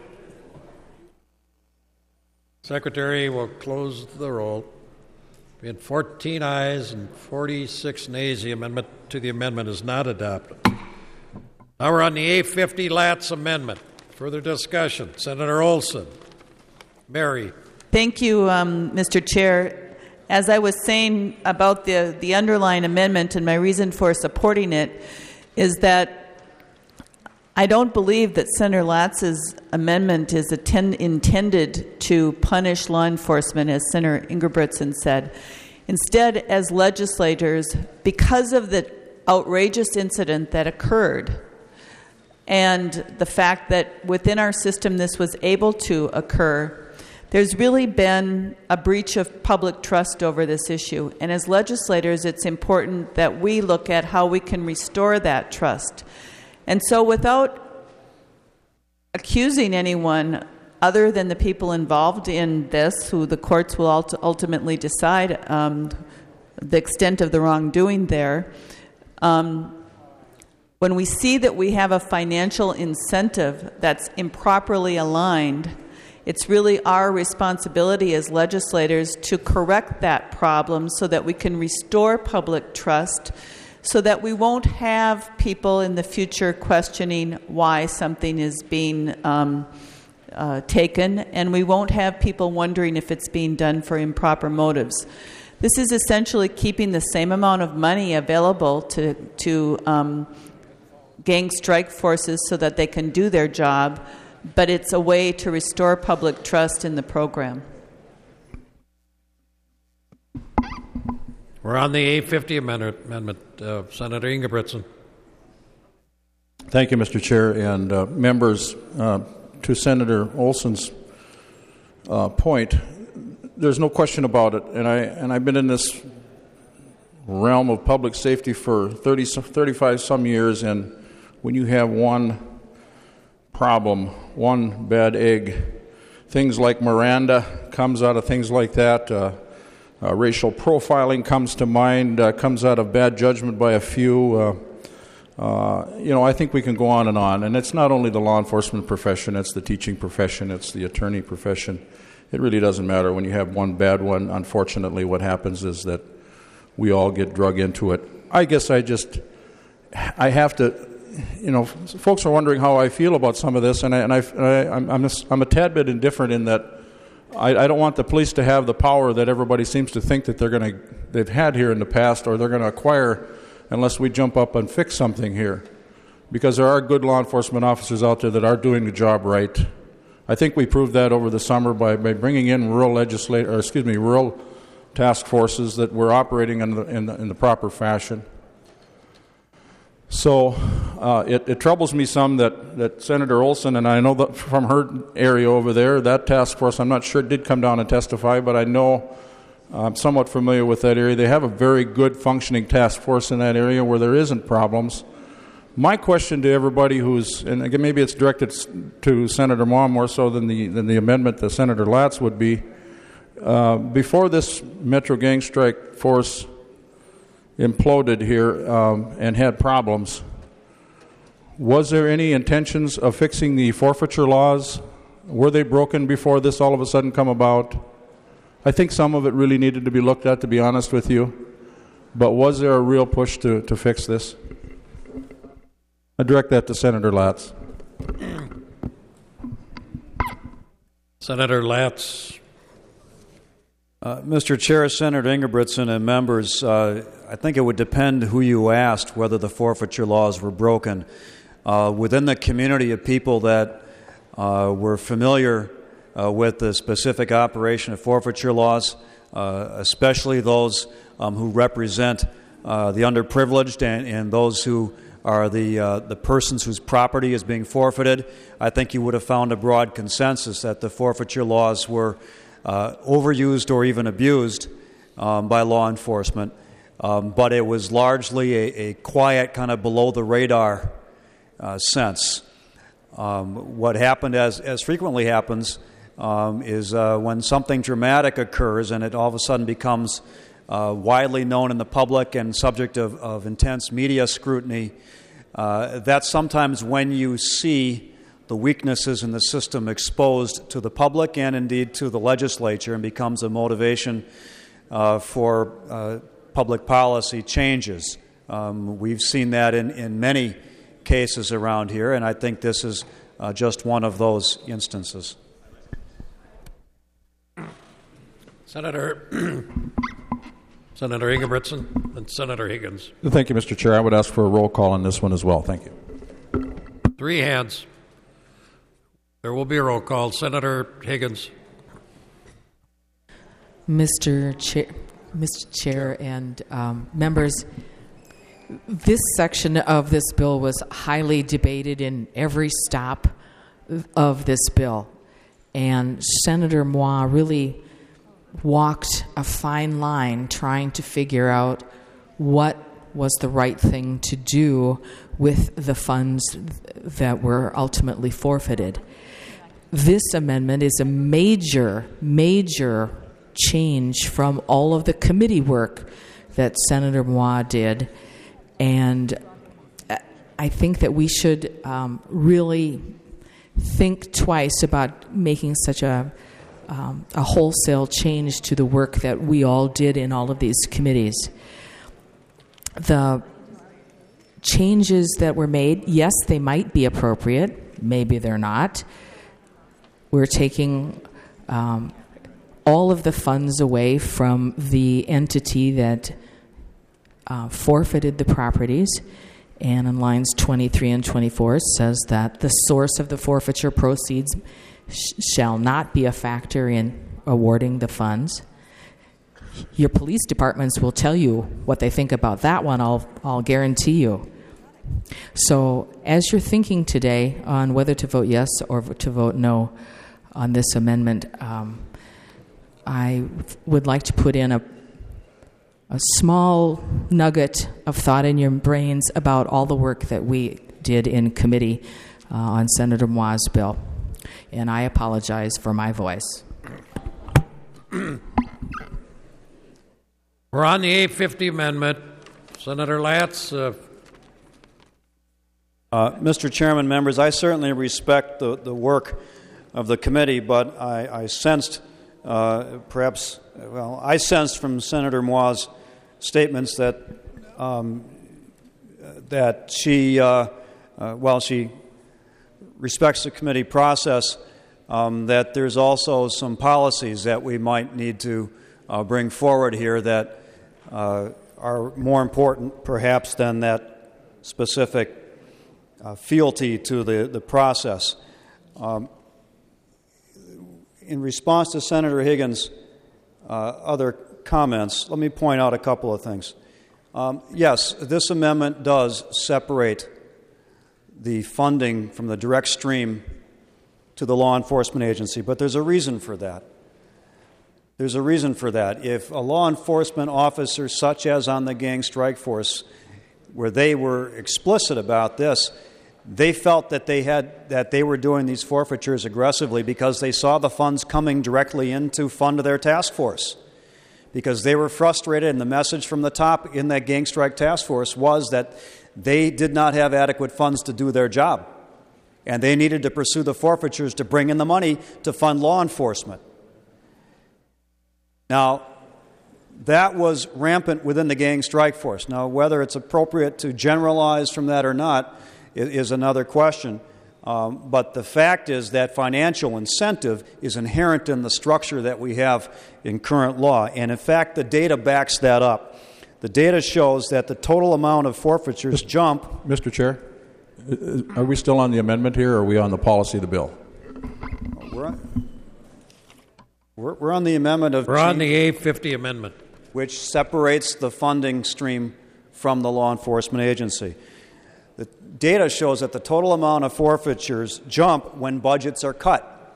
Secretary will close the roll. Being 14 ayes and 46 nays, the amendment to the amendment is not adopted. Now we're on the 850 Latz amendment. Further discussion. Senator Olson. Mary. Thank you, Mr. Chair. As I was saying about the underlying amendment and my reason for supporting it is that I don't believe that Senator Latz's amendment is intended to punish law enforcement, as Senator Ingebrigtsen said. Instead, as legislators, because of the outrageous incident that occurred and the fact that within our system this was able to occur, there's really been a breach of public trust over this issue. And as legislators, it's important that we look at how we can restore that trust. And so without accusing anyone other than the people involved in this, who the courts will ultimately decide the extent of the wrongdoing there, when we see that we have a financial incentive that's improperly aligned, it's really our responsibility as legislators to correct that problem so that we can restore public trust, so that we won't have people in the future questioning why something is being taken, and we won't have people wondering if it's being done for improper motives. This is essentially keeping the same amount of money available to gang strike forces so that they can do their job, but it's a way to restore public trust in the program. We're on the 850 amendment. Senator Ingebrigtsen. Thank you, Mr. Chair, and members. To Senator Olson's point, there's no question about it, and I've been in this realm of public safety for 35 some years, and when you have one problem, one bad egg, things like Miranda comes out of things like that. Racial profiling comes to mind, comes out of bad judgment by a few. I think we can go on. And it's not only the law enforcement profession, it's the teaching profession, it's the attorney profession. It really doesn't matter. When you have one bad one, unfortunately, what happens is that we all get drug into it. I guess I have to, folks are wondering how I feel about some of this, and I'm a tad bit indifferent in that I don't want the police to have the power that everybody seems to think that they've had here in the past, or they're going to acquire unless we jump up and fix something here. Because there are good law enforcement officers out there that are doing the job right. I think we proved that over the summer by bringing in rural task forces that were operating in the proper fashion. So it troubles me some that Senator Olson, and I know that from her area over there, that task force, I'm not sure, did come down and testify, but I know I'm somewhat familiar with that area. They have a very good functioning task force in that area where there isn't problems. My question to everybody and again, maybe it's directed to Senator Moore more so than the amendment that Senator Latz would be, before this Metro Gang Strike Force imploded here and had problems, was there any intentions of fixing the forfeiture laws? Were they broken before this all of a sudden come about? I think some of it really needed to be looked at, to be honest with you. But was there a real push to fix this? I direct that to Senator Latz. Senator Latz. Mr. Chair, Senator Ingebrigtsen and members, I think it would depend who you asked whether the forfeiture laws were broken. Within the community of people that were familiar with the specific operation of forfeiture laws, especially those who represent the underprivileged and those who are the persons whose property is being forfeited, I think you would have found a broad consensus that the forfeiture laws were overused or even abused by law enforcement. But it was largely a quiet, kind of below-the-radar sense. What happened, as frequently happens, is when something dramatic occurs and it all of a sudden becomes widely known in the public and subject of intense media scrutiny, that's sometimes when you see the weaknesses in the system exposed to the public and indeed to the legislature, and becomes a motivation for public policy changes. We've seen that in many cases around here, and I think this is just one of those instances. Senator Ingebrigtsen and Senator Higgins. Thank you, Mr. Chair. I would ask for a roll call on this one as well. Thank you. 3 hands. There will be a roll call. Senator Higgins. Mr. Chair and members, this section of this bill was highly debated in every stop of this bill. And Senator Moore really walked a fine line trying to figure out what was the right thing to do with the funds that were ultimately forfeited. This amendment is a major change from all of the committee work that Senator Moore did, and I think that we should really think twice about making such a wholesale change to the work that we all did in all of these committees. The changes that were made, yes, they might be appropriate. Maybe they're not. We're taking all of the funds away from the entity that forfeited the properties. And in lines 23 and 24, it says that the source of the forfeiture proceeds shall not be a factor in awarding the funds. Your police departments will tell you what they think about that one, I'll guarantee you. So as you're thinking today on whether to vote yes or to vote no on this amendment, I would like to put in a small nugget of thought in your brains about all the work that we did in committee on Senator Moore's bill. And I apologize for my voice. We're on the 850 amendment. Senator Latz. Mr. Chairman, members, I certainly respect the work of the committee, but I sensed I sensed from Senator Moi's statements that she, while she respects the committee process, that there's also some policies that we might need to bring forward here that are more important, perhaps, than that specific fealty to the process. In response to Senator Higgins' other comments, let me point out a couple of things. Yes, this amendment does separate the funding from the direct stream to the law enforcement agency, but there's a reason for that. There's a reason for that. If a law enforcement officer, such as on the gang strike force, where they were explicit about this, they felt that they were doing these forfeitures aggressively because they saw the funds coming directly in to fund their task force. Because they were frustrated, and the message from the top in that gang strike task force was that they did not have adequate funds to do their job. And they needed to pursue the forfeitures to bring in the money to fund law enforcement. Now, that was rampant within the gang strike force. Now, whether it's appropriate to generalize from that or not is another question. But the fact is that financial incentive is inherent in the structure that we have in current law. And in fact, the data backs that up. The data shows that the total amount of forfeitures jump. Mr. Chair, are we still on the amendment here, or are we on the policy of the bill? We're on the amendment of... We're on the 850 amendment. Which separates the funding stream from the law enforcement agency. The data shows that the total amount of forfeitures jump when budgets are cut.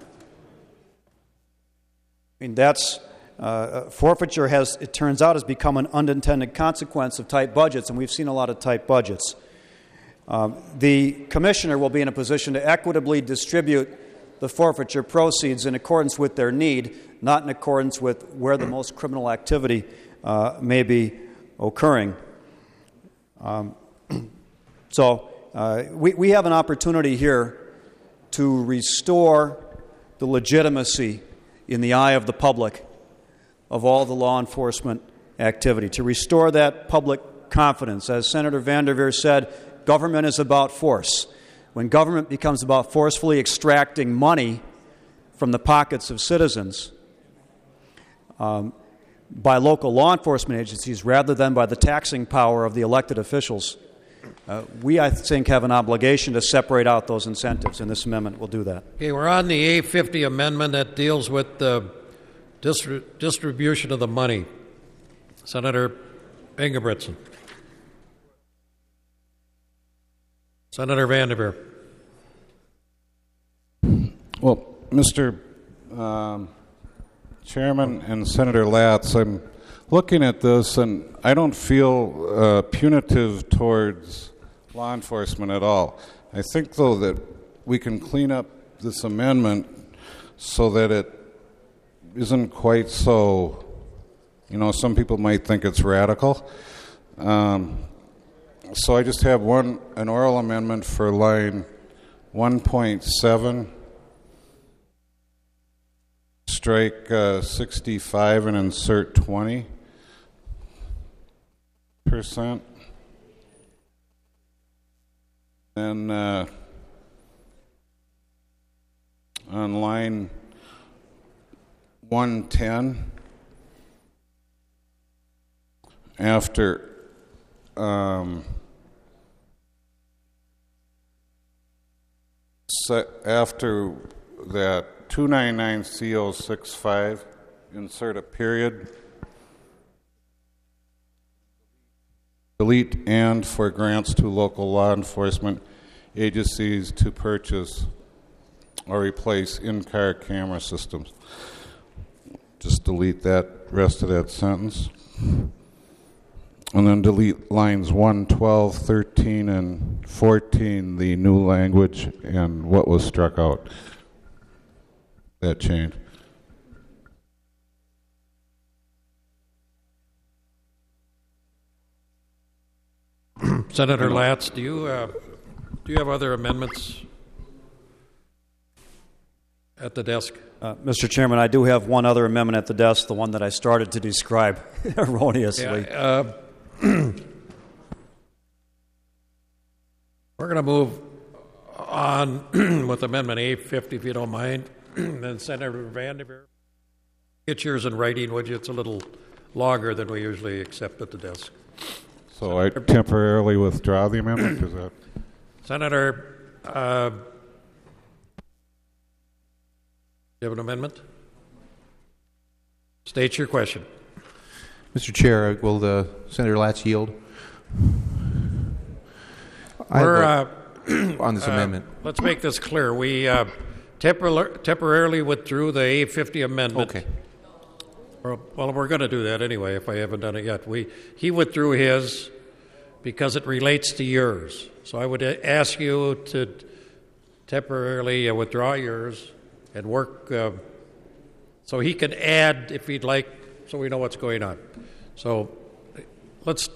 I mean, that's... forfeiture has, it turns out, has become an unintended consequence of tight budgets, and we've seen a lot of tight budgets. The commissioner will be in a position to equitably distribute the forfeiture proceeds in accordance with their need, not in accordance with where the most criminal activity may be occurring. So we have an opportunity here to restore the legitimacy in the eye of the public of all the law enforcement activity, to restore that public confidence. As Senator Vanderveer said, government is about force. When government becomes about forcefully extracting money from the pockets of citizens by local law enforcement agencies rather than by the taxing power of the elected officials, we, I think, have an obligation to separate out those incentives, and this amendment will do that. Okay, we're on the 850 amendment that deals with the distribution of the money. Senator Ingebrigtsen. Senator Vanderveer. Well, Mr. Chairman and Senator Latz, I'm looking at this and I don't feel punitive towards law enforcement at all. I think, though, that we can clean up this amendment so that it isn't quite so, some people might think it's radical. So I just have an oral amendment for line 1.7, strike 65 and insert 20%. Then on line 110, after that 299C065, insert a period. Delete "and" for grants to local law enforcement agencies to purchase or replace in-car camera systems. Just delete that rest of that sentence. And then delete lines 1, 12, 13, and 14, the new language, and what was struck out. That change. Senator Latz, do you have other amendments at the desk? Mr. Chairman, I do have one other amendment at the desk, the one that I started to describe erroneously. Yeah, we're going to move on with Amendment 850, if you don't mind. Then Senator Vanderveer, get yours in writing, would you? It's a little longer than we usually accept at the desk. So I temporarily withdraw the amendment? Is that... Senator, you have an amendment? State your question. Mr. Chair, will Senator Latz yield? We're on this amendment. Let's make this clear. We temporarily withdrew the 850 amendment. Okay. Well, we're going to do that anyway if I haven't done it yet. He withdrew his because it relates to yours. So I would ask you to temporarily withdraw yours and work so he can add if he'd like so we know what's going on. So let's...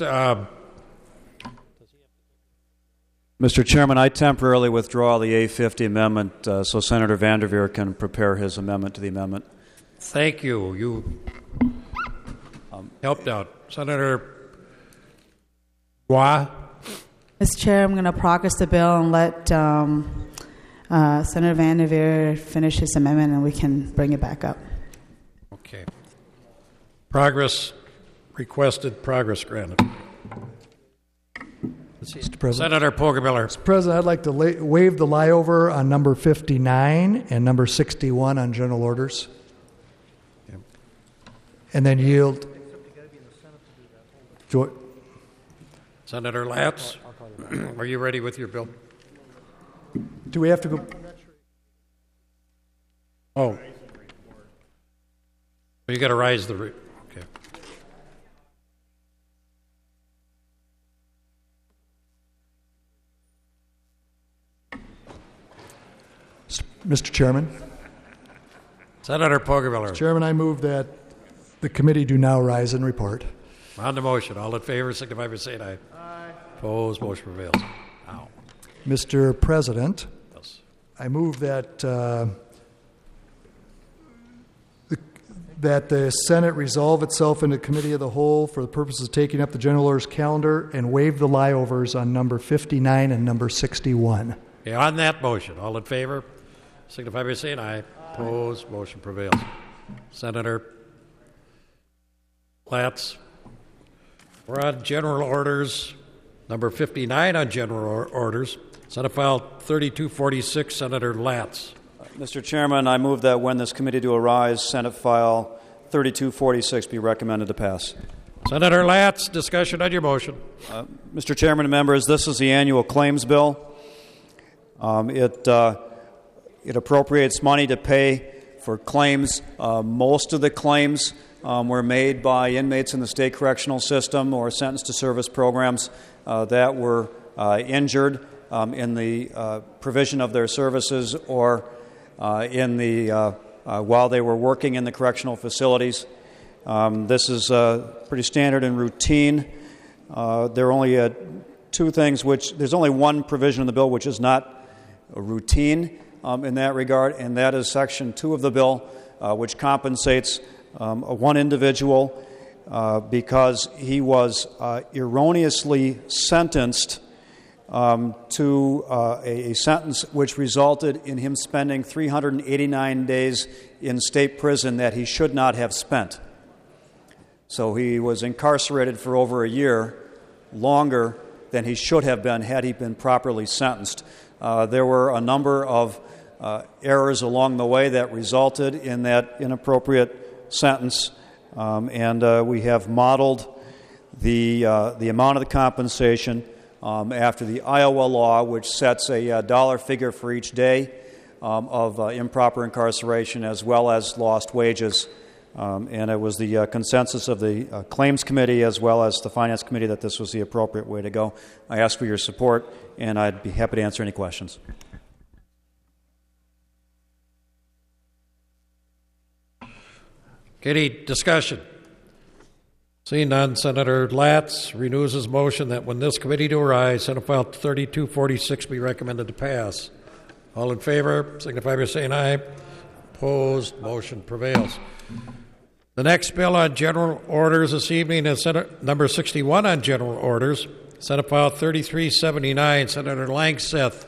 Mr. Chairman, I temporarily withdraw the A50 amendment so Senator Vanderveer can prepare his amendment to the amendment. Thank you. You helped out. Senator Roy? Mr. Chair, I'm going to progress the bill and let Senator Vanderveer finish his amendment and we can bring it back up. Okay. Progress requested, progress granted. Mr. President. Senator Poggemiller. Mr. President, I'd like to waive the lie-over on number 59 and number 61 on general orders. Yep. And then yield. Senator Latz, are you ready with your bill? Do we have to go? Oh. You got to rise the... Okay. Mr. Chairman. Senator Poggemiller. Mr. Chairman, I move that the committee do now rise and report. On the motion, all in favor, signify by saying aye. Aye. Opposed, motion prevails. Ow. Mr. President, Yes. I move that that the Senate resolve itself into committee of the whole for the purposes of taking up the general orders calendar and waive the lie-overs on number 59 and number 61. Okay, on that motion, all in favor, signify by saying aye. Opposed, motion prevails. Senator Latz. We're on general orders, number 59 on general orders. Senate File 3246, Senator Latz. Mr. Chairman, I move that when this committee do arise, Senate File 3246 be recommended to pass. Senator Latz, discussion on your motion. Mr. Chairman and members, this is the annual claims bill. It appropriates money to pay for claims. Most of the claims were made by inmates in the state correctional system or sentenced to service programs that were injured in the provision of their services or in the while they were working in the correctional facilities. This is pretty standard and routine. There are only two things there's only one provision in the bill which is not a routine in that regard, and that is Section 2 of the bill, which compensates one individual because he was erroneously sentenced to a sentence which resulted in him spending 389 days in state prison that he should not have spent. So he was incarcerated for over a year, longer than he should have been had he been properly sentenced. There were a number of errors along the way that resulted in that inappropriate sentence, and we have modeled the amount of the compensation after the Iowa law, which sets a dollar figure for each day of improper incarceration as well as lost wages. And it was the consensus of the Claims Committee as well as the Finance Committee that this was the appropriate way to go. I ask for your support, and I'd be happy to answer any questions. Any discussion? Seeing none, Senator Latz renews his motion that when this committee to arise, Senate File 3246 be recommended to pass. All in favor, signify by saying aye. Opposed, motion prevails. The next bill on general orders this evening is Senate number 61 on general orders, Senate File 3379. Senator Langseth.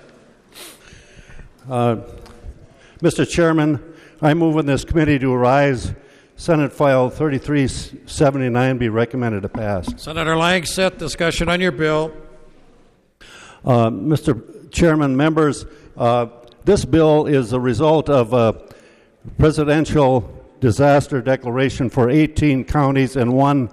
Mr. Chairman, I move in this committee to arise, Senate File 3379 be recommended to pass. Senator Langseth, discussion on your bill. Mr. Chairman, members, this bill is a result of a presidential disaster declaration for 18 counties and one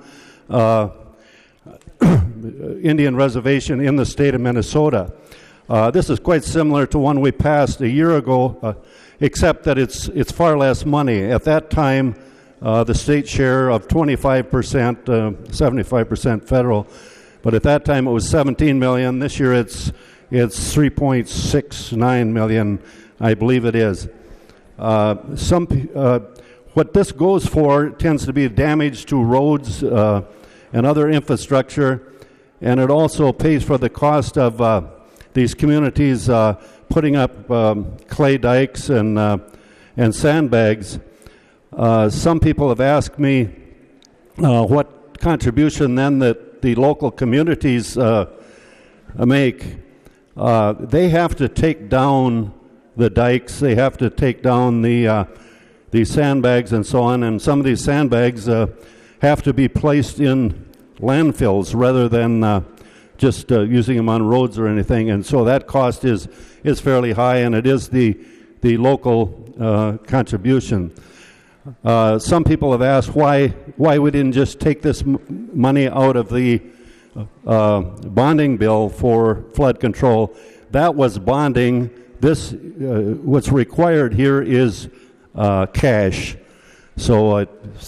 Indian reservation in the state of Minnesota. This is quite similar to one we passed a year ago, except that it's far less money. At that time, the state share of 25%, 75% federal, but at that time it was $17 million. This year it's $3.69 million, I believe it is. What this goes for tends to be damage to roads and other infrastructure, and it also pays for the cost of these communities putting up clay dikes and sandbags. Some people have asked me what contribution then that the local communities make. They have to take down the dikes, they have to take down the sandbags and so on, and some of these sandbags have to be placed in landfills rather than just using them on roads or anything, and so that cost is fairly high, and it is the local contribution. Some people have asked why we didn't just take this money out of the bonding bill for flood control. That was bonding. This what's required here is cash. So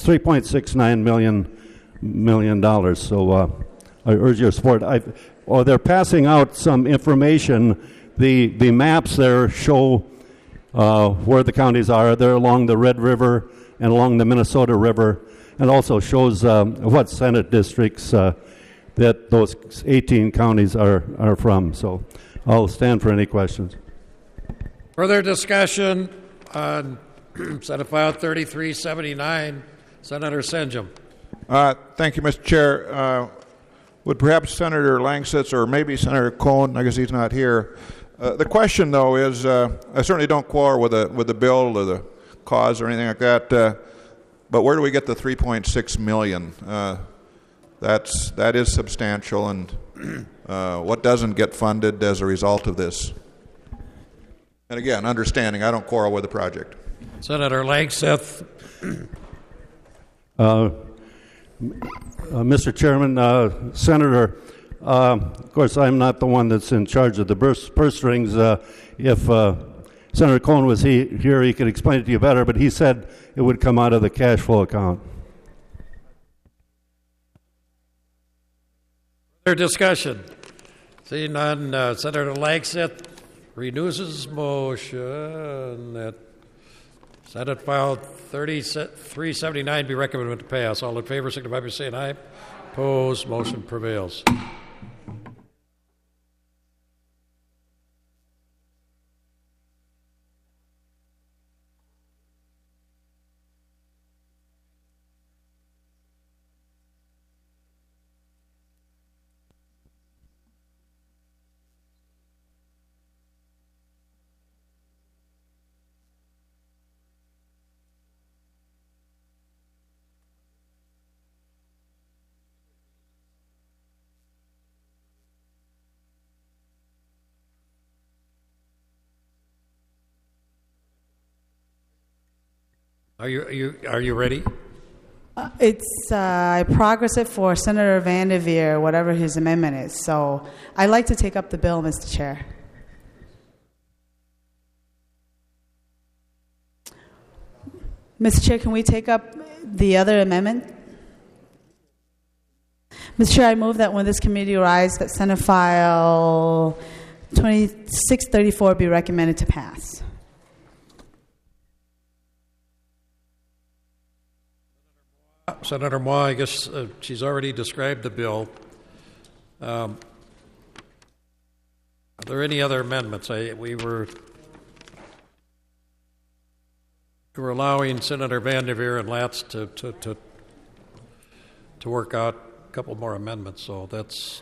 $3.69 million. So I urge your support. They're passing out some information. The maps there show where the counties are. They're along the Red River and along the Minnesota River, and also shows what Senate districts that those 18 counties are from. So I'll stand for any questions. Further discussion on Senate File 3379. Senator Senjum. Thank you, Mr. Chair. Would perhaps Senator Langseth or maybe Senator Cohn, I guess he's not here. The question, though, is I certainly don't quarrel with the bill or the cause or anything like that, but where do we get the $3.6 million? That is substantial, and what doesn't get funded as a result of this? And again, understanding, I don't quarrel with the project. Senator Langseth. Mr. Chairman, Senator, of course, I'm not the one that's in charge of the purse strings. If Senator Cohn was here, he could explain it to you better, but he said it would come out of the cash flow account. Further discussion. Seeing none, Senator Langseth renews his motion that Senate File 3379 be recommended to pass. All in favor, signify by saying aye. Opposed, motion prevails. Are you ready? It's I progress it for Senator Vanderveer, whatever his amendment is. So I'd like to take up the bill, Mr. Chair. Mr. Chair, can we take up the other amendment? Mr. Chair, I move that when this committee arrives, that Senate File 2634 be recommended to pass. Senator Moore, I guess she's already described the bill. Are there any other amendments? We were allowing Senator Vanderveer and Latz to work out a couple more amendments, so that's...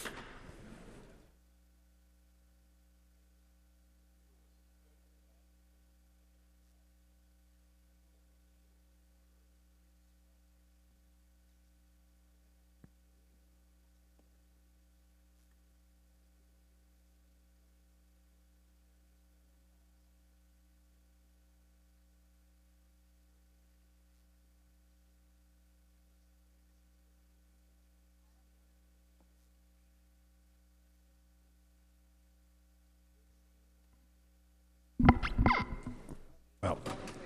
Well,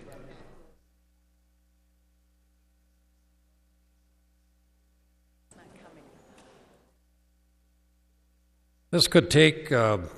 this could take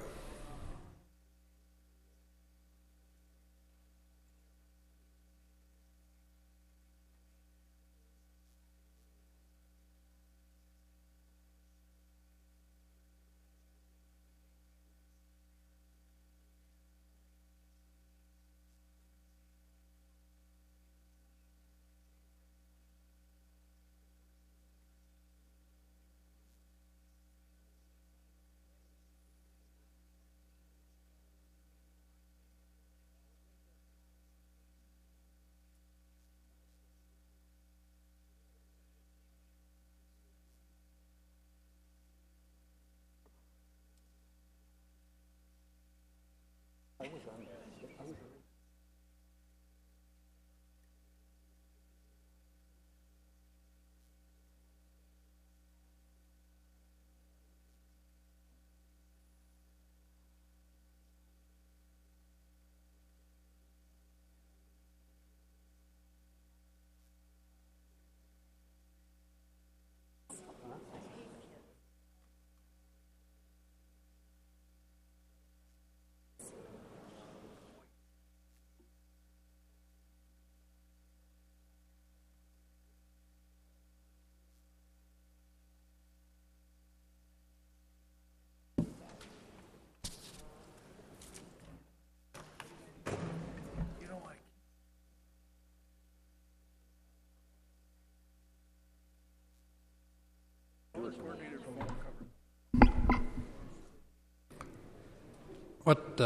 what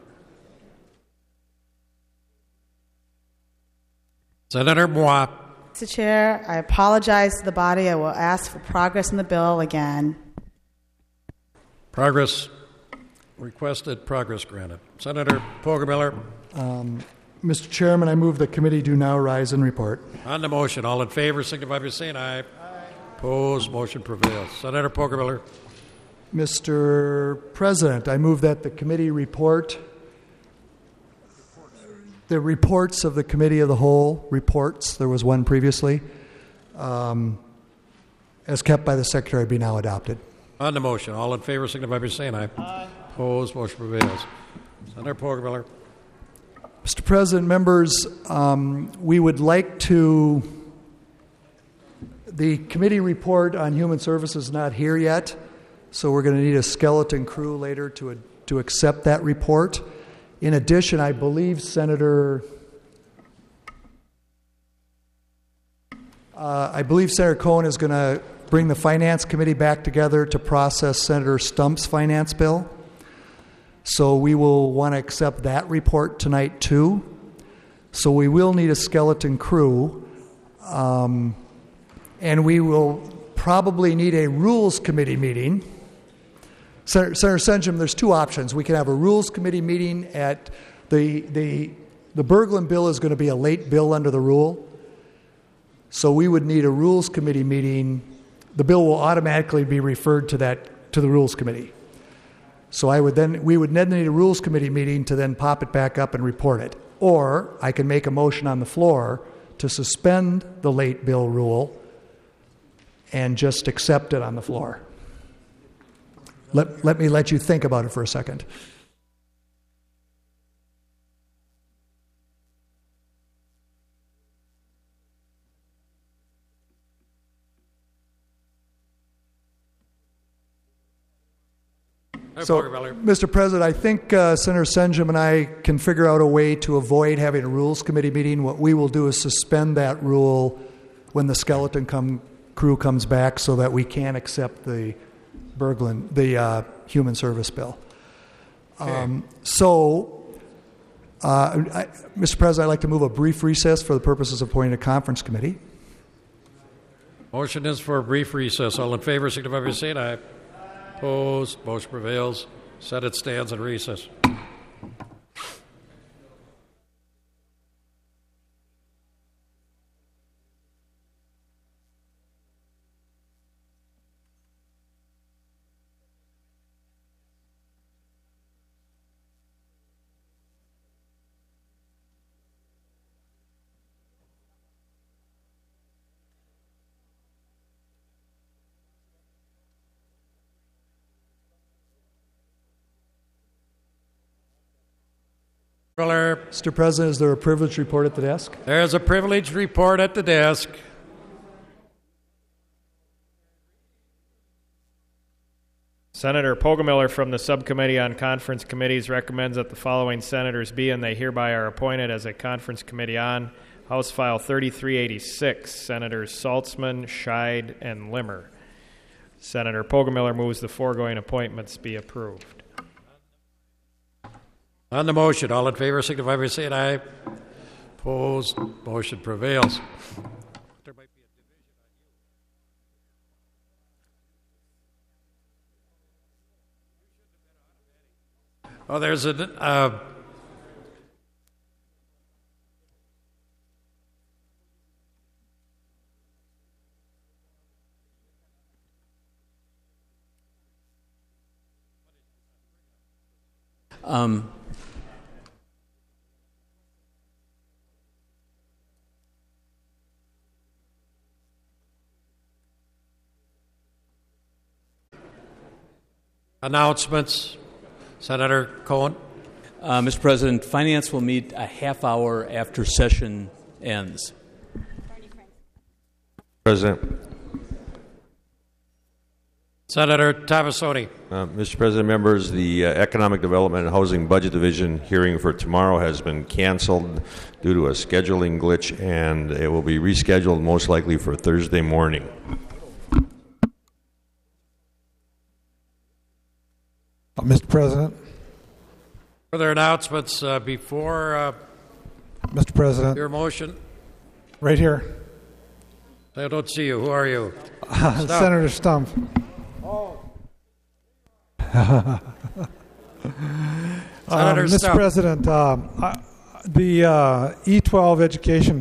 Senator Moore. Mr. Chair, I apologize to the body. I will ask for progress in the bill again. Progress requested, progress granted. Senator Poggemiller. Mr. Chairman, I move the committee do now rise and report. On the motion, all in favor signify by saying aye. Opposed, motion prevails. Senator Poggemiller. Mr. President, I move that the committee report, the reports of the Committee of the Whole, reports, there was one previously, as kept by the Secretary, be now adopted. On the motion, all in favor signify by saying aye. Opposed, motion prevails. Senator Poggemiller. Mr. President, members, we would like to, the committee report on human services is not here yet, so we're going to need a skeleton crew later to accept that report. In addition, I believe Senator Cohen is going to bring the Finance Committee back together to process Senator Stump's finance bill. So we will want to accept that report tonight too. So we will need a skeleton crew. And we will probably need a Rules Committee meeting. Senator Senjum, there's two options. We can have a Rules Committee meeting at the Berglund bill is going to be a late bill under the rule. So we would need a Rules Committee meeting. The bill will automatically be referred to the Rules Committee. So we would then need a Rules Committee meeting to then pop it back up and report it. Or I can make a motion on the floor to suspend the late bill rule and just accept it on the floor. Let me let you think about it for a second. So, Mr. President, I think Senator Senjum and I can figure out a way to avoid having a Rules Committee meeting. What we will do is suspend that rule when the skeleton crew comes back so that we can accept the Human Service Bill. Okay. Mr. President, I'd like to move a brief recess for the purposes of appointing a conference committee. Motion is for a brief recess. All in favor, signify by saying aye. Opposed, motion prevails. Senate stands in recess. Mr. President, is there a privilege report at the desk? There's a privileged report at the desk. Senator Poggemiller from the Subcommittee on Conference Committees recommends that the following senators be and they hereby are appointed as a conference committee on House File 3386, Senators Saltzman, Scheid, and Limmer. Senator Poggemiller moves the foregoing appointments be approved. On the motion, all in favor signify by saying aye. Opposed, motion prevails. Oh, there's a announcements. Senator Cohen. Mr. President, Finance will meet a half hour after session ends. President. Senator Tavasoni. Mr. President, members, the Economic Development and Housing Budget Division hearing for tomorrow has been canceled due to a scheduling glitch, and it will be rescheduled most likely for Thursday morning. Mr. President. Further announcements before Mr. President. Your motion. Right here. I don't see you. Who are you? Senator Stumpf. Mr. President, the E12 Education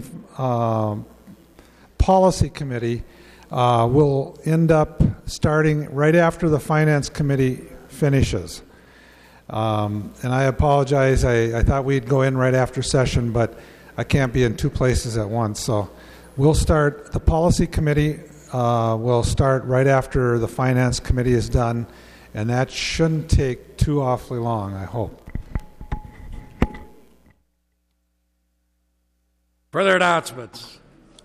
Policy Committee will end up starting right after the Finance Committee finishes. And I apologize. I thought we'd go in right after session, but I can't be in two places at once. So we'll start, the Policy Committee will start right after the Finance Committee is done, and that shouldn't take too awfully long, I hope. Further announcements.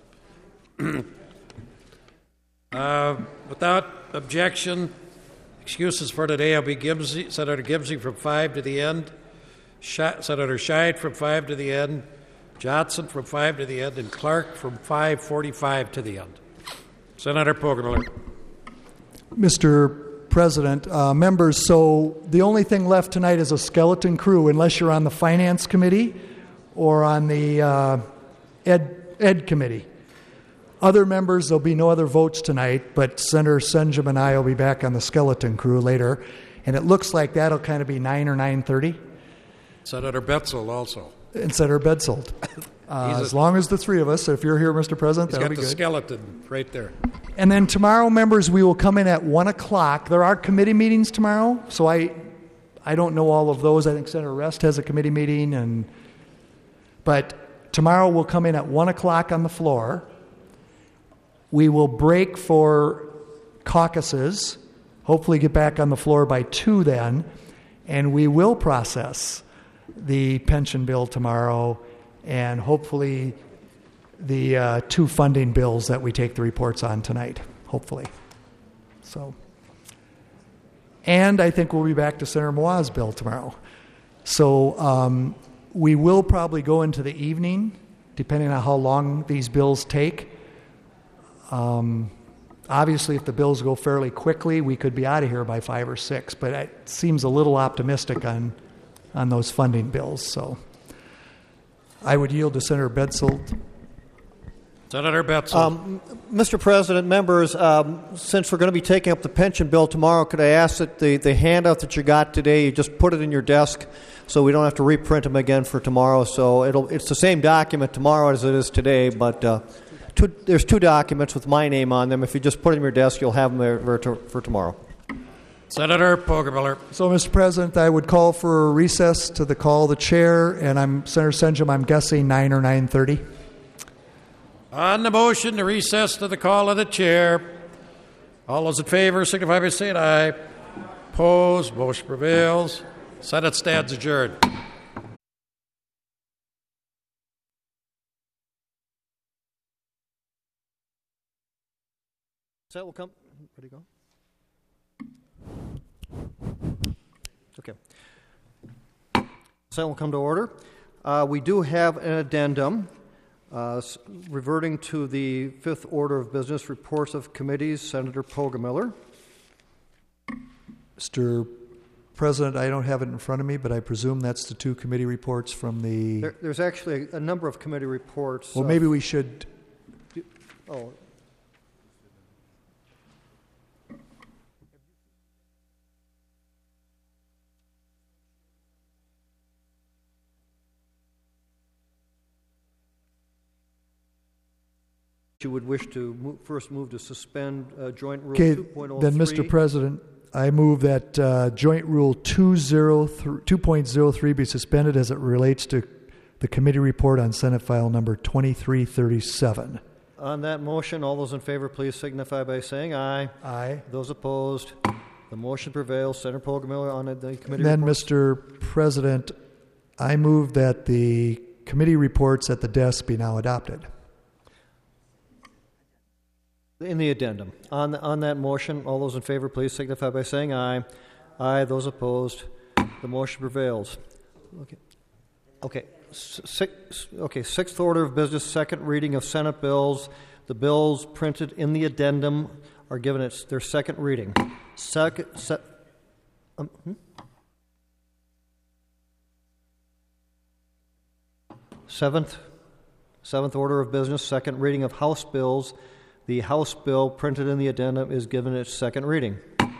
Without objection, excuses for today will be Senator Gimsey from 5 to the end, Senator Scheid from 5 to the end, Johnson from 5 to the end, and Clark from 5:45 to the end. Senator Poggemiller. Mr. President, members, so the only thing left tonight is a skeleton crew, unless you're on the Finance Committee or on the Ed Committee. Other members, there'll be no other votes tonight, but Senator Senjum and I will be back on the skeleton crew later, and it looks like that'll kind of be 9 or 9:30. Senator Betzel also. And Senator Betzold. As long as the three of us, if you're here, Mr. President, that'll be good. He's got the skeleton right there. And then tomorrow, members, we will come in at 1 o'clock. There are committee meetings tomorrow, so I don't know all of those. I think Senator Rest has a committee meeting, but tomorrow we'll come in at 1 o'clock on the floor. We will break for caucuses, hopefully get back on the floor by 2 then, and we will process the pension bill tomorrow and hopefully the 2 funding bills that we take the reports on tonight, hopefully. So And I think we'll be back to Senator Moa's bill tomorrow. So we will probably go into the evening, depending on how long these bills take. Obviously, if the bills go fairly quickly, we could be out of here by 5 or 6, but it seems a little optimistic on those funding bills. So I would yield to Senator Betzold. Senator Betzold. Mr. President, members, since we're going to be taking up the pension bill tomorrow, could I ask that the handout that you got today, you just put it in your desk so we don't have to reprint them again for tomorrow. So it's the same document tomorrow as it is today, but there's 2 documents with my name on them. If you just put it in your desk, you'll have them there for tomorrow. Senator Poggemiller. So, Mr. President, I would call for a recess to the call of the chair, and Senator Senjum, I'm guessing 9 or 9:30. On the motion to recess to the call of the chair, all those in favor signify by saying aye. Opposed, motion prevails. Senate stands adjourned. Senate will come. Ready to go? Okay. Senate will come to order. We do have an addendum reverting to the 5th order of business, reports of committees. Senator Poggemiller. Mr. President, I don't have it in front of me, but I presume that's the 2 committee reports from the... There's actually a number of committee reports. Well, maybe we should... Oh. You would wish to first move to suspend Joint Rule 2.03. Then, Mr. President, I move that Joint Rule 2.03 be suspended as it relates to the committee report on Senate File Number 2337. On that motion, all those in favor, please signify by saying aye. Aye. Those opposed, the motion prevails. Senator Poggemiller on the committee Then, reports. Mr. President, I move that the committee reports at the desk be now adopted. In the addendum. On that motion, all those in favor, please signify by saying aye. Aye. Those opposed, the motion prevails. Okay. Sixth order of business, second reading of Senate bills. The bills printed in the addendum are given their second reading. Seventh order of business, second reading of House bills. The House bill printed in the addendum is given its second reading.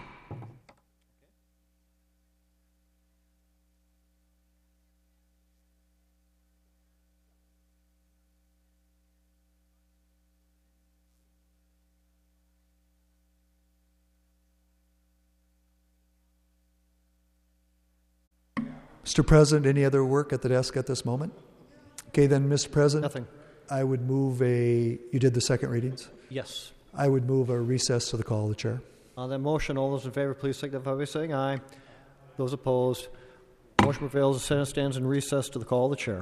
Mr. President, any other work at the desk at this moment? Okay, then, Mr. President. Nothing. I would move you did the second readings? Yes. I would move a recess to the call of the chair. On that motion, all those in favor, please signify by saying aye. Those opposed, motion prevails. The Senate stands in recess to the call of the chair.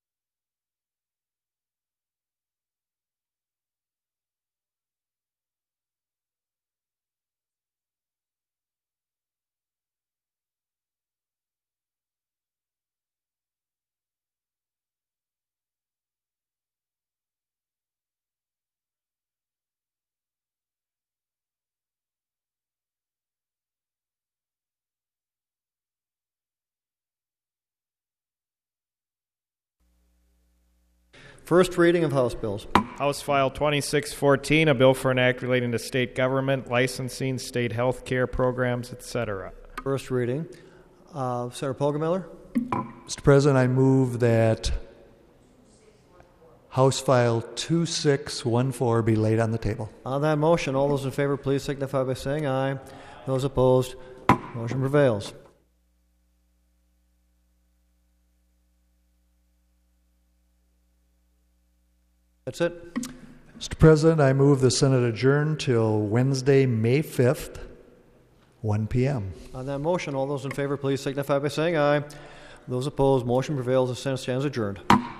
First reading of House bills. House File 2614, a bill for an act relating to state government, licensing, state health care programs, etc. First reading. Senator Poggemiller. Mr. President, I move that House File 2614 be laid on the table. On that motion, all those in favor, please signify by saying aye. Those opposed, motion prevails. That's it. Mr. President, I move the Senate adjourn till Wednesday, May 5th, 1 p.m. On that motion, all those in favor, please signify by saying aye. Those opposed, motion prevails. The Senate stands adjourned.